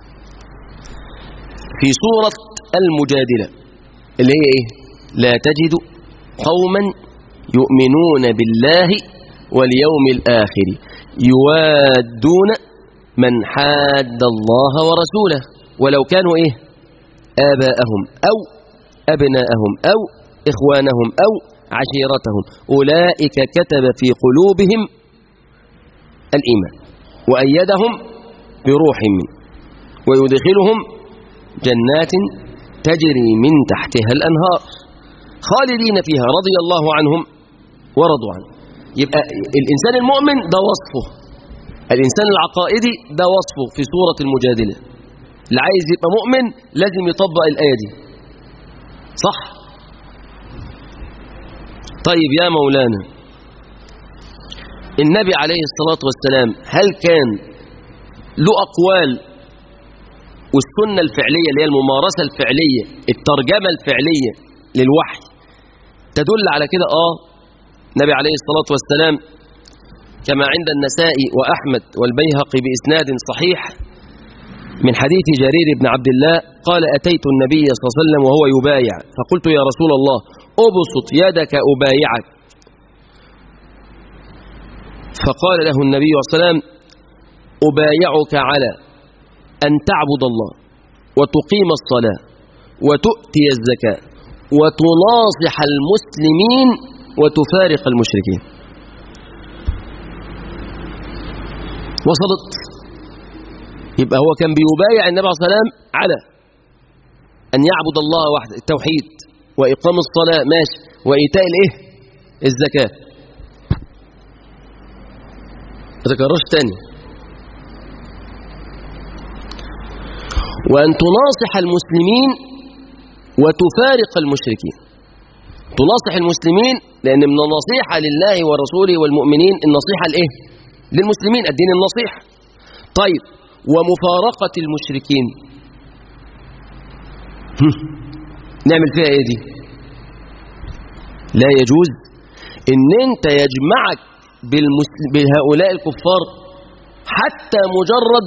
في سورة المجادلة اللي هي لا تجد قوما يؤمنون بالله واليوم الآخر يوادون من حاد الله ورسوله ولو كانوا آباءهم أو أبناءهم أو إخوانهم أو عشيرتهم أولئك كتب في قلوبهم الإيمان وأيدهم بروح منه ويدخلهم جنات تجري من تحتها الأنهار خالدين فيها رضي الله عنهم ورضوا عنه. يبقى الإنسان المؤمن ده وصفه، الإنسان العقائدي ده وصفه في سورة المجادلة. اللي عايز يبقى مؤمن لازم يطبق الآية دي، صح؟ طيب يا مولانا، النبي عليه الصلاة والسلام هل كان له أقوال والسنة الفعلية اللي هي الممارسة الفعلية، الترجمة الفعلية للوحي تدل على كده؟ النبي عليه الصلاة والسلام كما عند النسائي وأحمد والبيهقي بإسناد صحيح من حديث جرير بن عبد الله قال: أتيت النبي صلى الله عليه وسلم وهو يبايع، فقلت: يا رسول الله أبسط يدك أبايعك. فقال له النبي صلى الله عليه وسلم: أبايعك على أن تعبد الله وتقيم الصلاة وتؤتي الزكاة وتناصح المسلمين وتفارق المشركين. وصلت؟ يبقى هو كان بيبايع النبي عليه الصلاة والسلام على أن يعبد الله وحده، التوحيد، وإقام الصلاة، ماشي، وإيتاء الزكاة. أتكررش تاني. وأن تناصح المسلمين وتفارق المشركين. تناصح المسلمين لأن من النصيحة لله ورسوله والمؤمنين النصيحة للمسلمين، الدين النصيحة. طيب، ومفارقة المشركين نعمل فيها ايه دي؟ لا يجوز ان انت يجمعك بهؤلاء الكفار حتى مجرد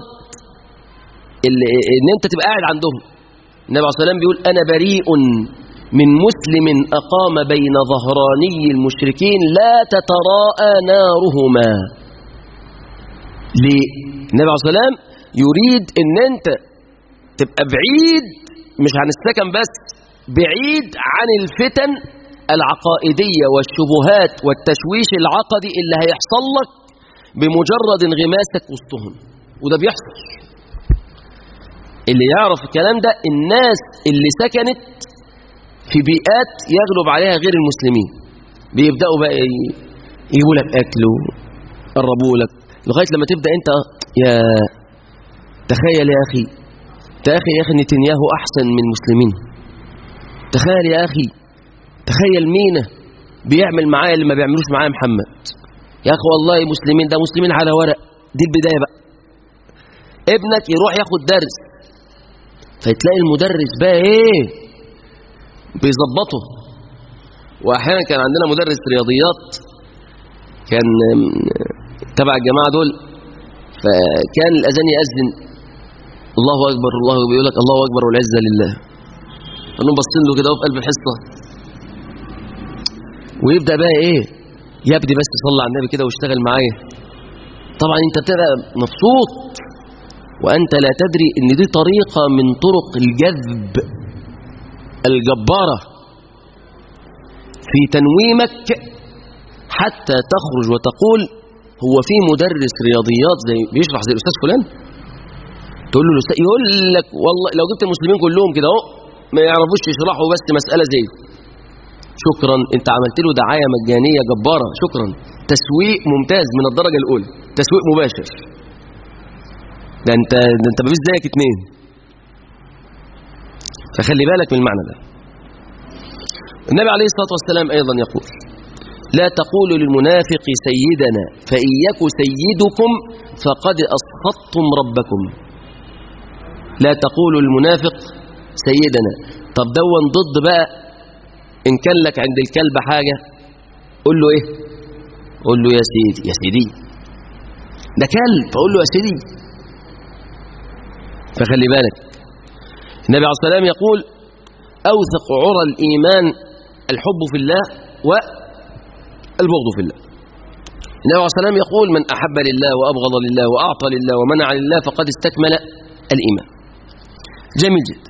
ان انت تبقى قاعد عندهم. النبي عليه الصلاة والسلام بيقول: انا بريء من مسلم اقام بين ظهراني المشركين لا تتراءى نارهما. ليه؟ النبي عليه الصلاة والسلام يريد ان انت تبقى بعيد، مش عن السكن بس، بعيد عن الفتن العقائدية والشبهات والتشويش العقدي اللي هيحصل لك بمجرد انغماسك وسطهم. وده بيحصل. اللي يعرف الكلام ده الناس اللي سكنت في بيئات يغلب عليها غير المسلمين، بيبدأوا بقى يجيبوا لك أكل ويقربوا لك لغاية لما تبدأ انت يا تخيل يا أخي، يا أخي نتنياهو أحسن من المسلمين. تخيل يا أخي، تخيل مينا بيعمل معايا اللي ما بيعملوش معايا محمد. يا أخي والله مسلمين، ده مسلمين على ورق. دي البداية بقى. ابنك يروح ياخد درس، فتلاقي المدرس بقى بيظبطه. وأحيانا كان عندنا مدرس رياضيات كان تبع الجماعة دول، فكان الأذان يأذن الله أكبر، الله بيقول لك الله أكبر والعزة لله، فنقوم باصين له كده في قلب الحصة، ويبدأ بقى يا ابني بس صلى على النبي كده واشتغل معايا. طبعا انت بتبقى مبسوط وأنت لا تدري ان دي طريقة من طرق الجذب الجبارة في تنويمك حتى تخرج وتقول: هو في مدرس رياضيات زي بيشرح زي الأستاذ فلان؟ تقول له الأستاذ، يقول لك والله لو جبت المسلمين كلهم كده ما يعرفوش يشرحوا بس مسألة زي. شكرا، انت عملت له دعاية مجانية جبارة. شكرا، تسويق ممتاز من الدرجة الأولى، تسويق مباشر. ده انت مفيش زيك اتنين. فخلي بالك من المعنى ده. النبي عليه الصلاة والسلام أيضا يقول: لا تقولوا للمنافق سيدنا فإن يك سيدكم فقد أسخطتم ربكم. لا تقولوا للمنافق سيدنا. طب دون ضد بقى إن كان لك عند الكلب حاجة قول له قول له يا سيدي، يا سيدي ده كلب، فقول له يا سيدي. فخلي بالك. النبي عليه الصلاة والسلام يقول: أوثق عرى الإيمان الحب في الله والبغض في الله. النبي عليه الصلاة والسلام يقول: من أحب لله وأبغض لله وأعطى لله ومنع لله فقد استكمل الإيمان. جميل جدا.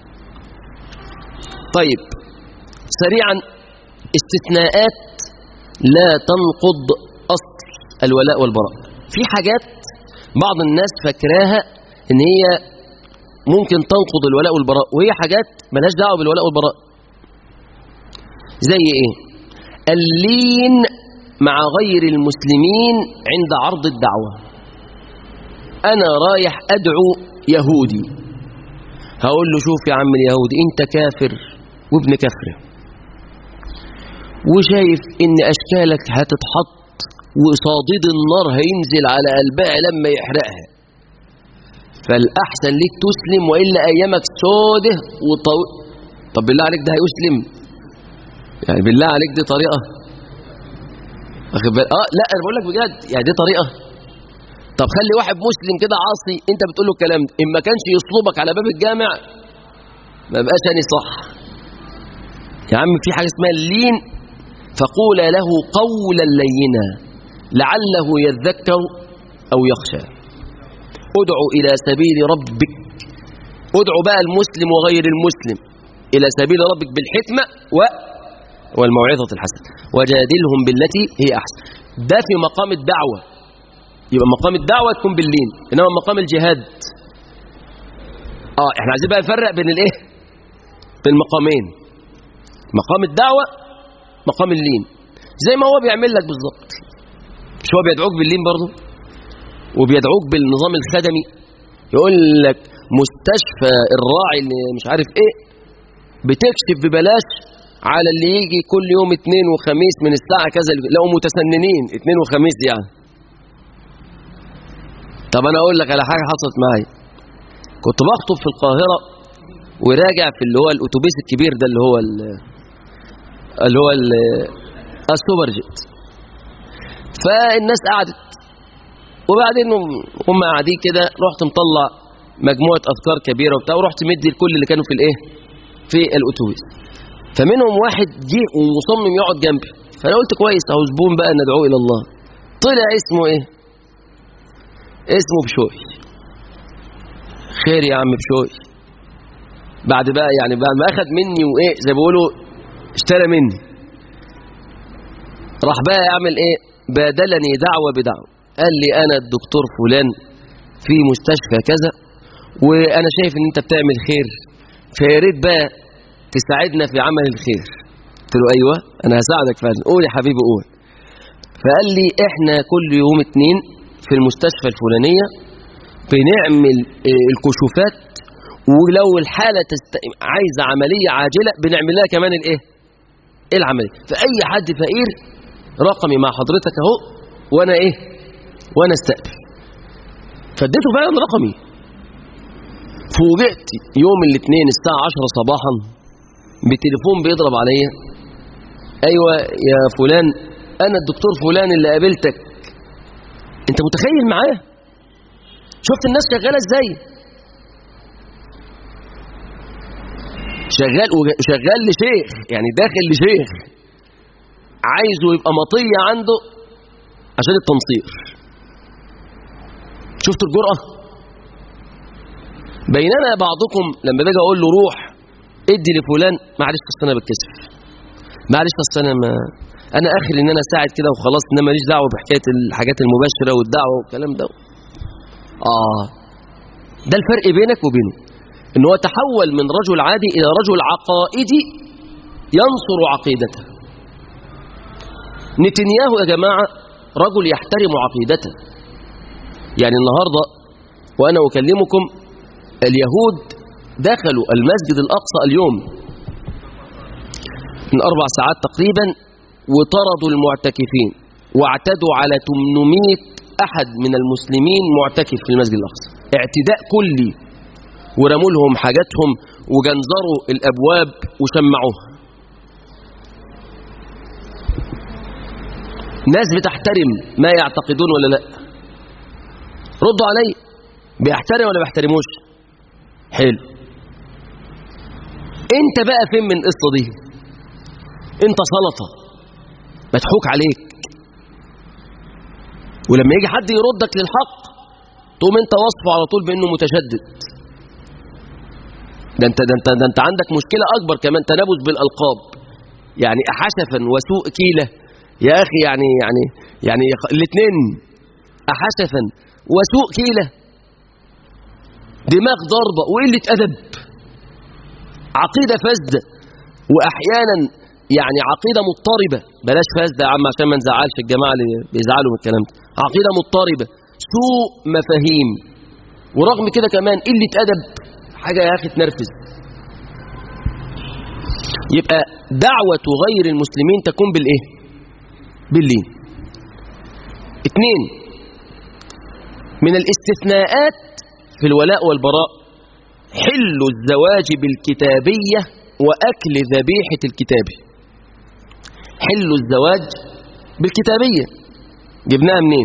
طيب، سريعا، استثناءات لا تنقض أصل الولاء والبراء. في حاجات بعض الناس فاكراها ان هي ممكن تنقض الولاء والبراء، وهي حاجات ملهاش دعوه بالولاء والبراء. زي ايه؟ اللين مع غير المسلمين عند عرض الدعوة. انا رايح ادعو يهودي، هقول له شوف يا عم اليهودي، انت كافر وابن كفره، وشايف ان اشكالك هتتحط وصادد النار هينزل على قلبها لما يحرقها، فالاحسن ليك تسلم والا ايامك سوده طب بالله عليك ده هيسلم؟ يعني بالله عليك دي طريقه؟ واخد بالك؟ لا انا بقول لك بجد، يعني دي طريقه؟ طب خلي واحد مسلم كده عاصي انت بتقول له الكلام ده، ان ما كانش يصلبك على باب الجامع ما بقاش اني صح. يا عم في حاجه اسمها اللين، فقول له قولا لينا لعله يذكر او يخشى. ادعو الى سبيل ربك، ادعو بقى المسلم وغير المسلم الى سبيل ربك بالحكمه والموعظه الحسنه، وجادلهم بالتي هي احسن. ده في مقام الدعوه، يبقى مقام الدعوه تكون باللين. انما مقام الجهاد احنا عايزين بقى نفرق بين الايه؟ بين المقامين، مقام الدعوه مقام اللين، زي ما هو بيعمل لك بالظبط. مش هو بيدعوك باللين برضه وبيدعوك بالنظام الخدمي؟ يقول لك مستشفى الراعي اللي مش عارف ايه بتكشف ببلاش على اللي يجي كل يوم اثنين وخميس من الساعه كذا، لقوا متسننين اثنين وخميس دي يعني. طب انا اقول لك على حاجه حصلت معايا. كنت بخطب في القاهره وراجع في اللي هو الاتوبيس الكبير ده اللي هو السوبر جيت، فالناس قعدت، وبعدين هم قاعدين كده رحت مطلع مجموعه اذكار كبيره وبتاع، ورحت مدي لكل اللي كانوا في الايه في الاتوبيس. فمنهم واحد جه ومصمم يقعد جنبي، فانا قلت كويس اهو زبون بقى ندعوه الى الله. طلع اسمه ايه؟ اسمه بشوي. خير يا عم بشوي، بعد بقى يعني بعد ما اخذ مني وايه زي ما بيقولوا اشترى مني، راح بقى يعمل ايه؟ بادلني دعوه بدعوه. قال لي انا الدكتور فلان في مستشفى كذا، وانا شايف ان انت بتعمل خير، فيا ريت بقى تساعدنا في عمل الخير. قلت له ايوه انا هساعدك فعلا، قول يا حبيبي قول. فقال لي احنا كل يوم اثنين في المستشفى الفلانيه بنعمل الكشوفات، ولو الحاله عايزه عمليه عاجله بنعمل لها كمان الايه؟ العمليه. فاي حد فقير رقمي مع حضرتك اهو، وانا ايه؟ وانا استقبل. فاديته فعلا رقمي. فوجئت يوم الاثنين الساعه 10 صباحا بتليفون بيضرب عليا، ايوه يا فلان انا الدكتور فلان اللي قابلتك. انت متخيل معايا؟ شفت الناس شغاله ازاي؟ شغال لشيخ، يعني داخل لشيخ عايزه يبقى مطيه عنده عشان التنصير. شفت الجرأة؟ بينما بعضكم لما باجي اقول له روح ادي لفلان، معلش اصل انا بتكسف، معلش اصل انا اخر ان انا اساعد كده وخلاص، انما ماليش دعوه بحكايه الحاجات المباشره والدعوه والكلام ده. ده الفرق بينك وبينه، ان هو تحول من رجل عادي الى رجل عقائدي ينصر عقيدته. نتنياهو يا جماعه رجل يحترم عقيدته. يعني النهارده وانا اكلمكم اليهود دخلوا المسجد الاقصى اليوم من 4 ساعات تقريبا، وطردوا المعتكفين، واعتدوا على 800 احد من المسلمين معتكف في المسجد الاقصى، اعتداء كلي، ورموا لهم حاجاتهم وجنزروا الابواب وشمعوها. ناس بتحترم ما يعتقدون ولا لا؟ ردوا علي، بيحترم ولا بيحترموش؟ حلو. انت بقى فين من القصه دي؟ انت سلطه مضحوك عليك، ولما يجي حد يردك للحق تقوم انت وصفه على طول بانه متشدد. ده انت عندك مشكله اكبر كمان، تنابز بالالقاب. يعني احسفا وسوء كيله يا اخي، يعني الاثنين احسفا وسوء كيله، دماغ ضربه وقله ادب، عقيده فاسده، واحيانا يعني عقيدة مضطربة، بلاش فاسدة يا عم عشان ما نزعلش الجماعة اللي بيزعلوا من الكلام ده، عقيدة مضطربة، سوء مفاهيم، ورغم كده كمان قلة أدب، حاجة يا أخي تنرفز. يبقى دعوة غير المسلمين تكون بالإيه؟ باللين. 2 من الاستثناءات في الولاء والبراء حل الزواج بالكتابية وأكل ذبيحة الكتاب. حل الزواج بالكتابية جبناها منين؟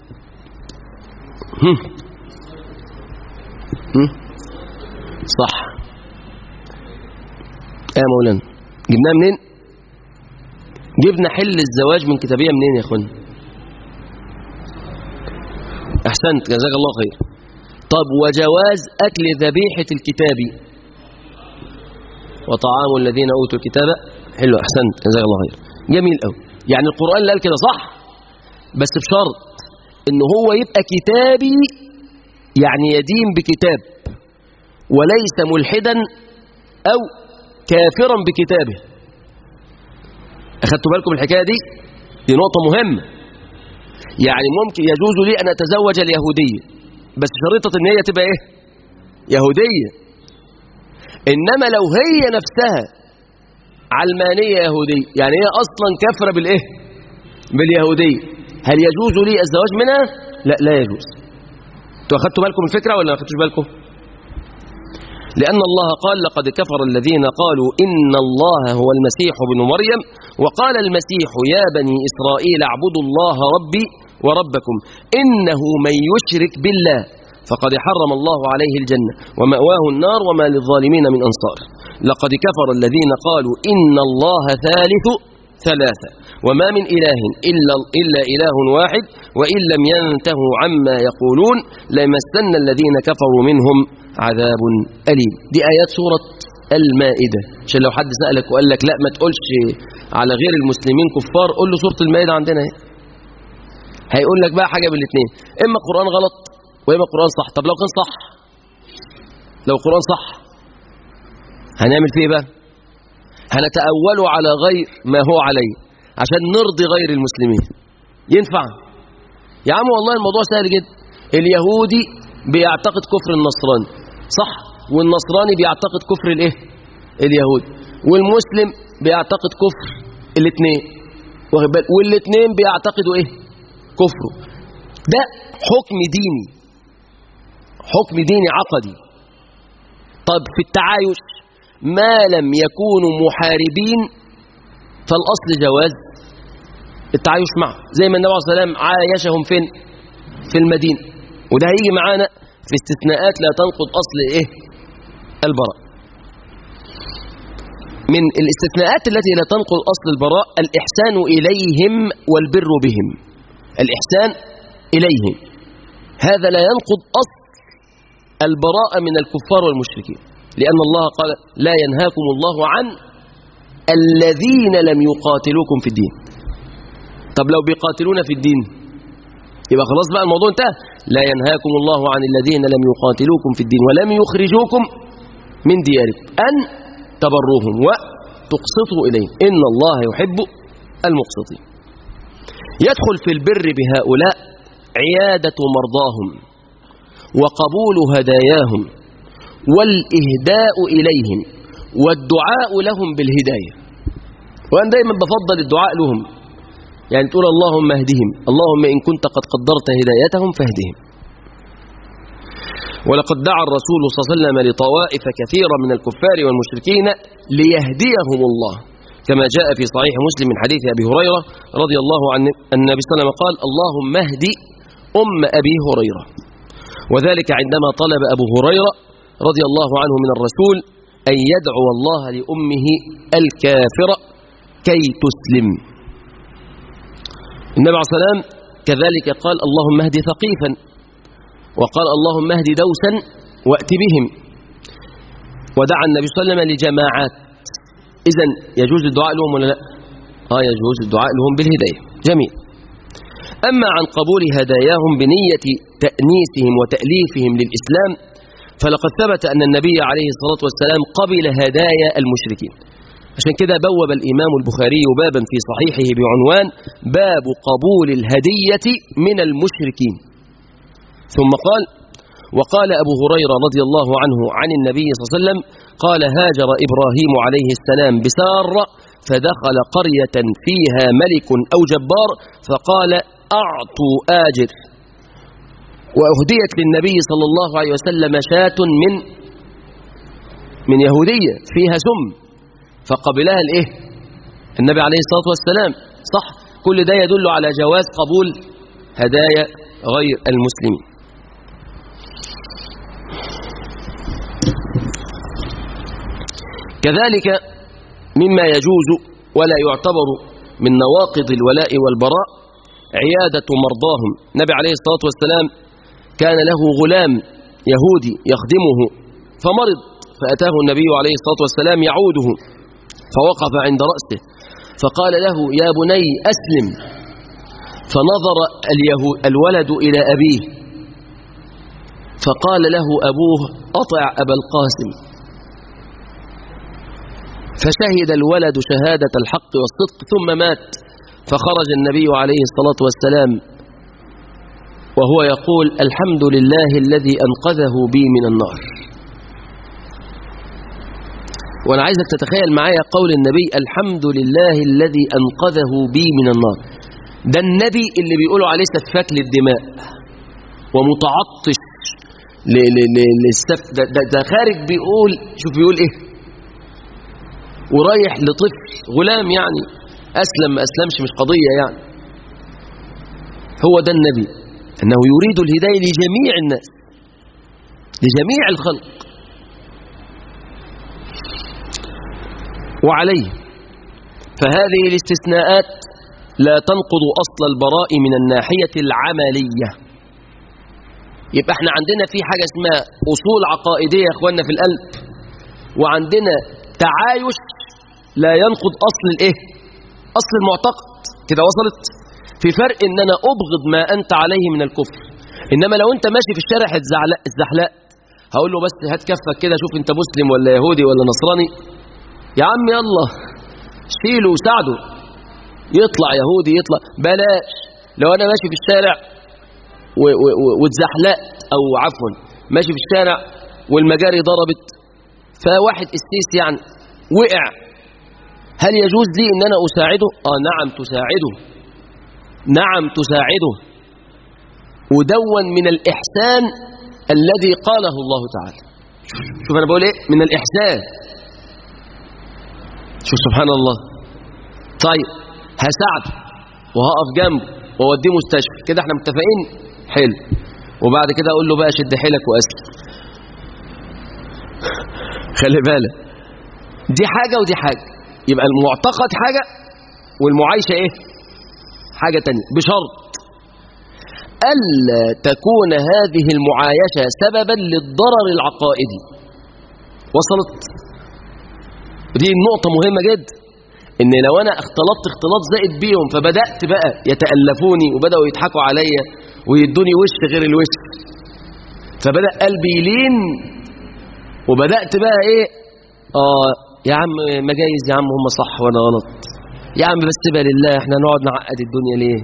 صح يا مولانا، جبناها منين؟ جبنا حل الزواج من كتابية منين يا اخوان؟ احسنت جزاك الله خير. طب وجواز اكل ذبيحة الكتاب وطعام الذين اوتوا الكتاب حلو، احسنت جزاك الله خير، جميل قوي. يعني القرآن اللي قال كده صح، بس بشرط ان هو يبقى كتابي، يعني يدين بكتاب وليس ملحدا او كافرا بكتابه. اخدتوا بالكم الحكايه دي؟ دي نقطه مهمه. يعني ممكن يجوز لي ان اتزوج اليهوديه، بس شريطه ان هي تبقى ايه؟ يهوديه. انما لو هي نفسها علمانيه يهوديه، يعني هي اصلا كافره بالايه؟ باليهوديه، هل يجوز لي الزواج منها؟ لا، لا يجوز. انتوا اخدتوا بالكم الفكره ولا ما اخدتوش بالكم؟ لأن الله قال لقد كفر الذين قالوا إن الله هو المسيح ابن مريم، وقال المسيح يا بني إسرائيل اعبدوا الله ربي وربكم إنه من يشرك بالله فقد حرم الله عليه الجنة ومأواه النار وما للظالمين من أنصار. لقد كفر الذين قالوا إن الله ثالث ثلاثة وما من إله إلا إله واحد وإن لم ينتهوا عما يقولون ليمسن الذين كفروا منهم عذاب أليم. دي آيات سورة المائدة، عشان لو حد سألك وقال لك لا ما تقولش على غير المسلمين كفار، قول له سورة المائدة عندنا اهي. هيقول لك بقى حاجة بالاثنين، إما قرآن غلط وإما قرآن صح. طب لو كان صح، لو قرآن صح هنعمل فيه بقى؟ هنتأوله على غير ما هو عليه عشان نرضي غير المسلمين. ينفع يا عم؟ والله الموضوع سهل جدا. اليهودي بيعتقد كفر النصراني صح، والنصراني بيعتقد كفر الايه؟ اليهودي، والمسلم بيعتقد كفر الاثنين، والاثنين بيعتقدوا ايه؟ كفره. ده حكم ديني، حكم ديني عقدي. طب في التعايش ما لم يكونوا محاربين فالأصل جواز التعايش معه، زي ما النبي عليه الصلاة والسلام عايشهم فين؟ في المدينة. وده هيجي معانا في استثناءات لا تنقض أصل إيه؟ البراء. من الاستثناءات التي لا تنقض أصل البراء الإحسان إليهم والبر بهم. الإحسان إليهم هذا لا ينقض أصل البراء من الكفار والمشركين، لأن الله قال لا ينهاكم الله عن الذين لم يقاتلوكم في الدين. طب لو بيقاتلون في الدين يبقى خلاص بقى الموضوع انتهى. لا ينهاكم الله عن الذين لم يقاتلوكم في الدين ولم يخرجوكم من دياركم أن تبروهم وتقسطوا إليهم إن الله يحب المقسطين. يدخل في البر بهؤلاء عيادة مرضاهم وقبول هداياهم والإهداء إليهم والدعاء لهم بالهداية. وأنا دايما بفضل الدعاء لهم، يعني تقول اللهم اهدهم، اللهم إن كنت قد قدرت هدايتهم فاهدهم. ولقد دعا الرسول صلى الله عليه وسلم لطوائف كثيرة من الكفار والمشركين ليهديهم الله، كما جاء في صحيح مسلم من حديث أبي هريرة رضي الله عنه أن النبي صلى الله عليه وسلم قال اللهم اهد أبي هريرة. وذلك عندما طلب أبو هريرة رضي الله عنه من الرسول أن يدعو الله لأمه الكافرة كي تسلم. النبي عليه الصلاة والسلام كذلك قال اللهم اهد ثقيفا، وقال اللهم اهد دوسا وأت بهم. ودعا النبي صلى الله عليه وسلم لجماعات. إذن يجوز الدعاء لهم ولا لا؟ يجوز الدعاء لهم بالهداية. جميل. أما عن قبول هداياهم بنية تأنيسهم وتأليفهم للإسلام فلقد ثبت أن النبي عليه الصلاة والسلام قبل هدايا المشركين، عشان كده بوب الإمام البخاري بابا في صحيحه بعنوان باب قبول الهدية من المشركين. ثم قال: وقال أبو هريرة رضي الله عنه عن النبي صلى الله عليه وسلم قال: هاجر إبراهيم عليه السلام بسارة فدخل قرية فيها ملك أو جبار فقال: أعطوا آجر. وأهديت للنبي صلى الله عليه وسلم شاة من يهودية فيها سم، فقبلها النبي عليه الصلاة والسلام. صح، كل ده يدل على جواز قبول هدايا غير المسلمين. كذلك مما يجوز ولا يعتبر من نواقض الولاء والبراء عيادة مرضاهم. النبي عليه الصلاة والسلام كان له غلام يهودي يخدمه فمرض، فأتاه النبي عليه الصلاة والسلام يعوده، فوقف عند رأسه فقال له: يا بني أسلم. فنظر الولد إلى أبيه فقال له أبوه: أطع أبا القاسم. فشهد الولد شهادة الحق والصدق ثم مات. فخرج النبي عليه الصلاة والسلام وهو يقول: الحمد لله الذي أنقذه بي من النار. وأنا عايزك تتخيل معايا قول النبي: الحمد لله الذي أنقذه بي من النار. ده النبي اللي بيقولوا عليه سفاك للدماء ومتعطش ده خارج بيقول، شوف بيقول إيه، ورايح لطفل غلام يعني أسلم ما أسلمش مش قضية يعني. هو ده النبي، أنه يريد الهداية لجميع الناس، لجميع الخلق. وعليه فهذه الاستثناءات لا تنقض أصل البراء من الناحية العملية. يبقى احنا عندنا في حاجة اسمها أصول عقائدية يا اخواننا في القلب، وعندنا تعايش لا ينقض أصل أصل المعتقد. كده وصلت؟ في فرق ان انا ابغض ما انت عليه من الكفر، انما لو انت ماشي في الشارع الزحلق هقول له: بس هات كفك كده شوف انت مسلم ولا يهودي ولا نصراني، يا عم يلا شيله وساعده، يطلع يهودي يطلع. بلاش لو انا ماشي في الشارع واتزحلقت، او عفوا ماشي في الشارع والمجاري ضربت، فواحد قسيس يعني وقع، هل يجوز لي ان انا اساعده؟ نعم تساعده، نعم تساعده. ودون من الإحسان الذي قاله الله تعالى. شوف أنا بقول إيه؟ من الإحسان. شوف سبحان الله. طيب هساعده وهقف جنبه ووديه مستشفى، كده احنا متفقين؟ حلو. وبعد كده أقول له بقى شد حيلك وأسلم. خلي بالك، دي حاجة ودي حاجة. يبقى المعتقد حاجة والمعايشة حاجة تانية، بشرط ألا تكون هذه المعايشة سببا للضرر العقائدي. وصلت؟ دي نقطة مهمة جدا، إن لو أنا اختلطت اختلاط زائد بيهم فبدأت بقى يتألفوني وبدأوا يضحكوا عليا ويدوني وش غير الوش، فبدأ قلبي يلين وبدأت بقى يا عم ما جايز، يا عم هم صح وأنا غلط، يا عم بس بقى لله احنا نقعد نعقد الدنيا ليه؟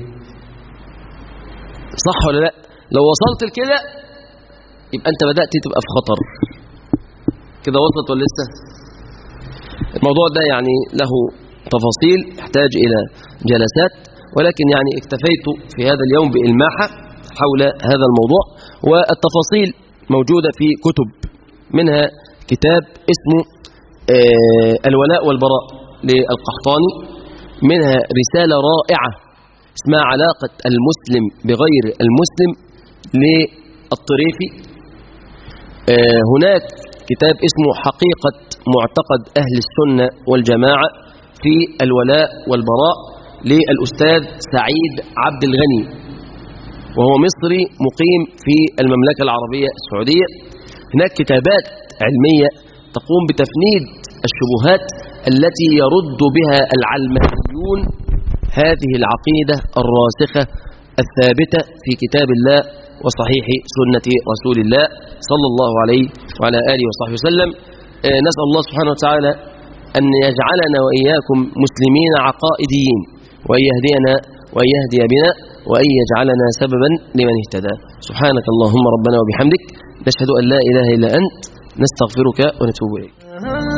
صح ولا لا؟ لو وصلت لكده يبقى انت بدأت تبقى في خطر. كده وصلت ولا لسه؟ الموضوع ده يعني له تفاصيل يحتاج إلى جلسات، ولكن يعني اكتفيت في هذا اليوم بإلماحة حول هذا الموضوع، والتفاصيل موجودة في كتب، منها كتاب اسمه الولاء والبراء للقحطاني، منها رسالة رائعة اسمها علاقة المسلم بغير المسلم للطريفي، هناك كتاب اسمه حقيقة معتقد أهل السنة والجماعة في الولاء والبراء للأستاذ سعيد عبد الغني، وهو مصري مقيم في المملكة العربية السعودية. هناك كتابات علمية تقوم بتفنيد الشبهات التي يرد بها العلمانيون هذه العقيدة الراسخة الثابتة في كتاب الله وصحيح سنة رسول الله صلى الله عليه وعلى آله وصحبه وسلم. نسأل الله سبحانه وتعالى أن يجعلنا وإياكم مسلمين عقائديين، وأن يهدينا وأن يهدي بنا، وأن يجعلنا سببا لمن اهتدى. سبحانك اللهم ربنا وبحمدك، نشهد أن لا إله إلا أنت، نستغفرك ونتوب إليك.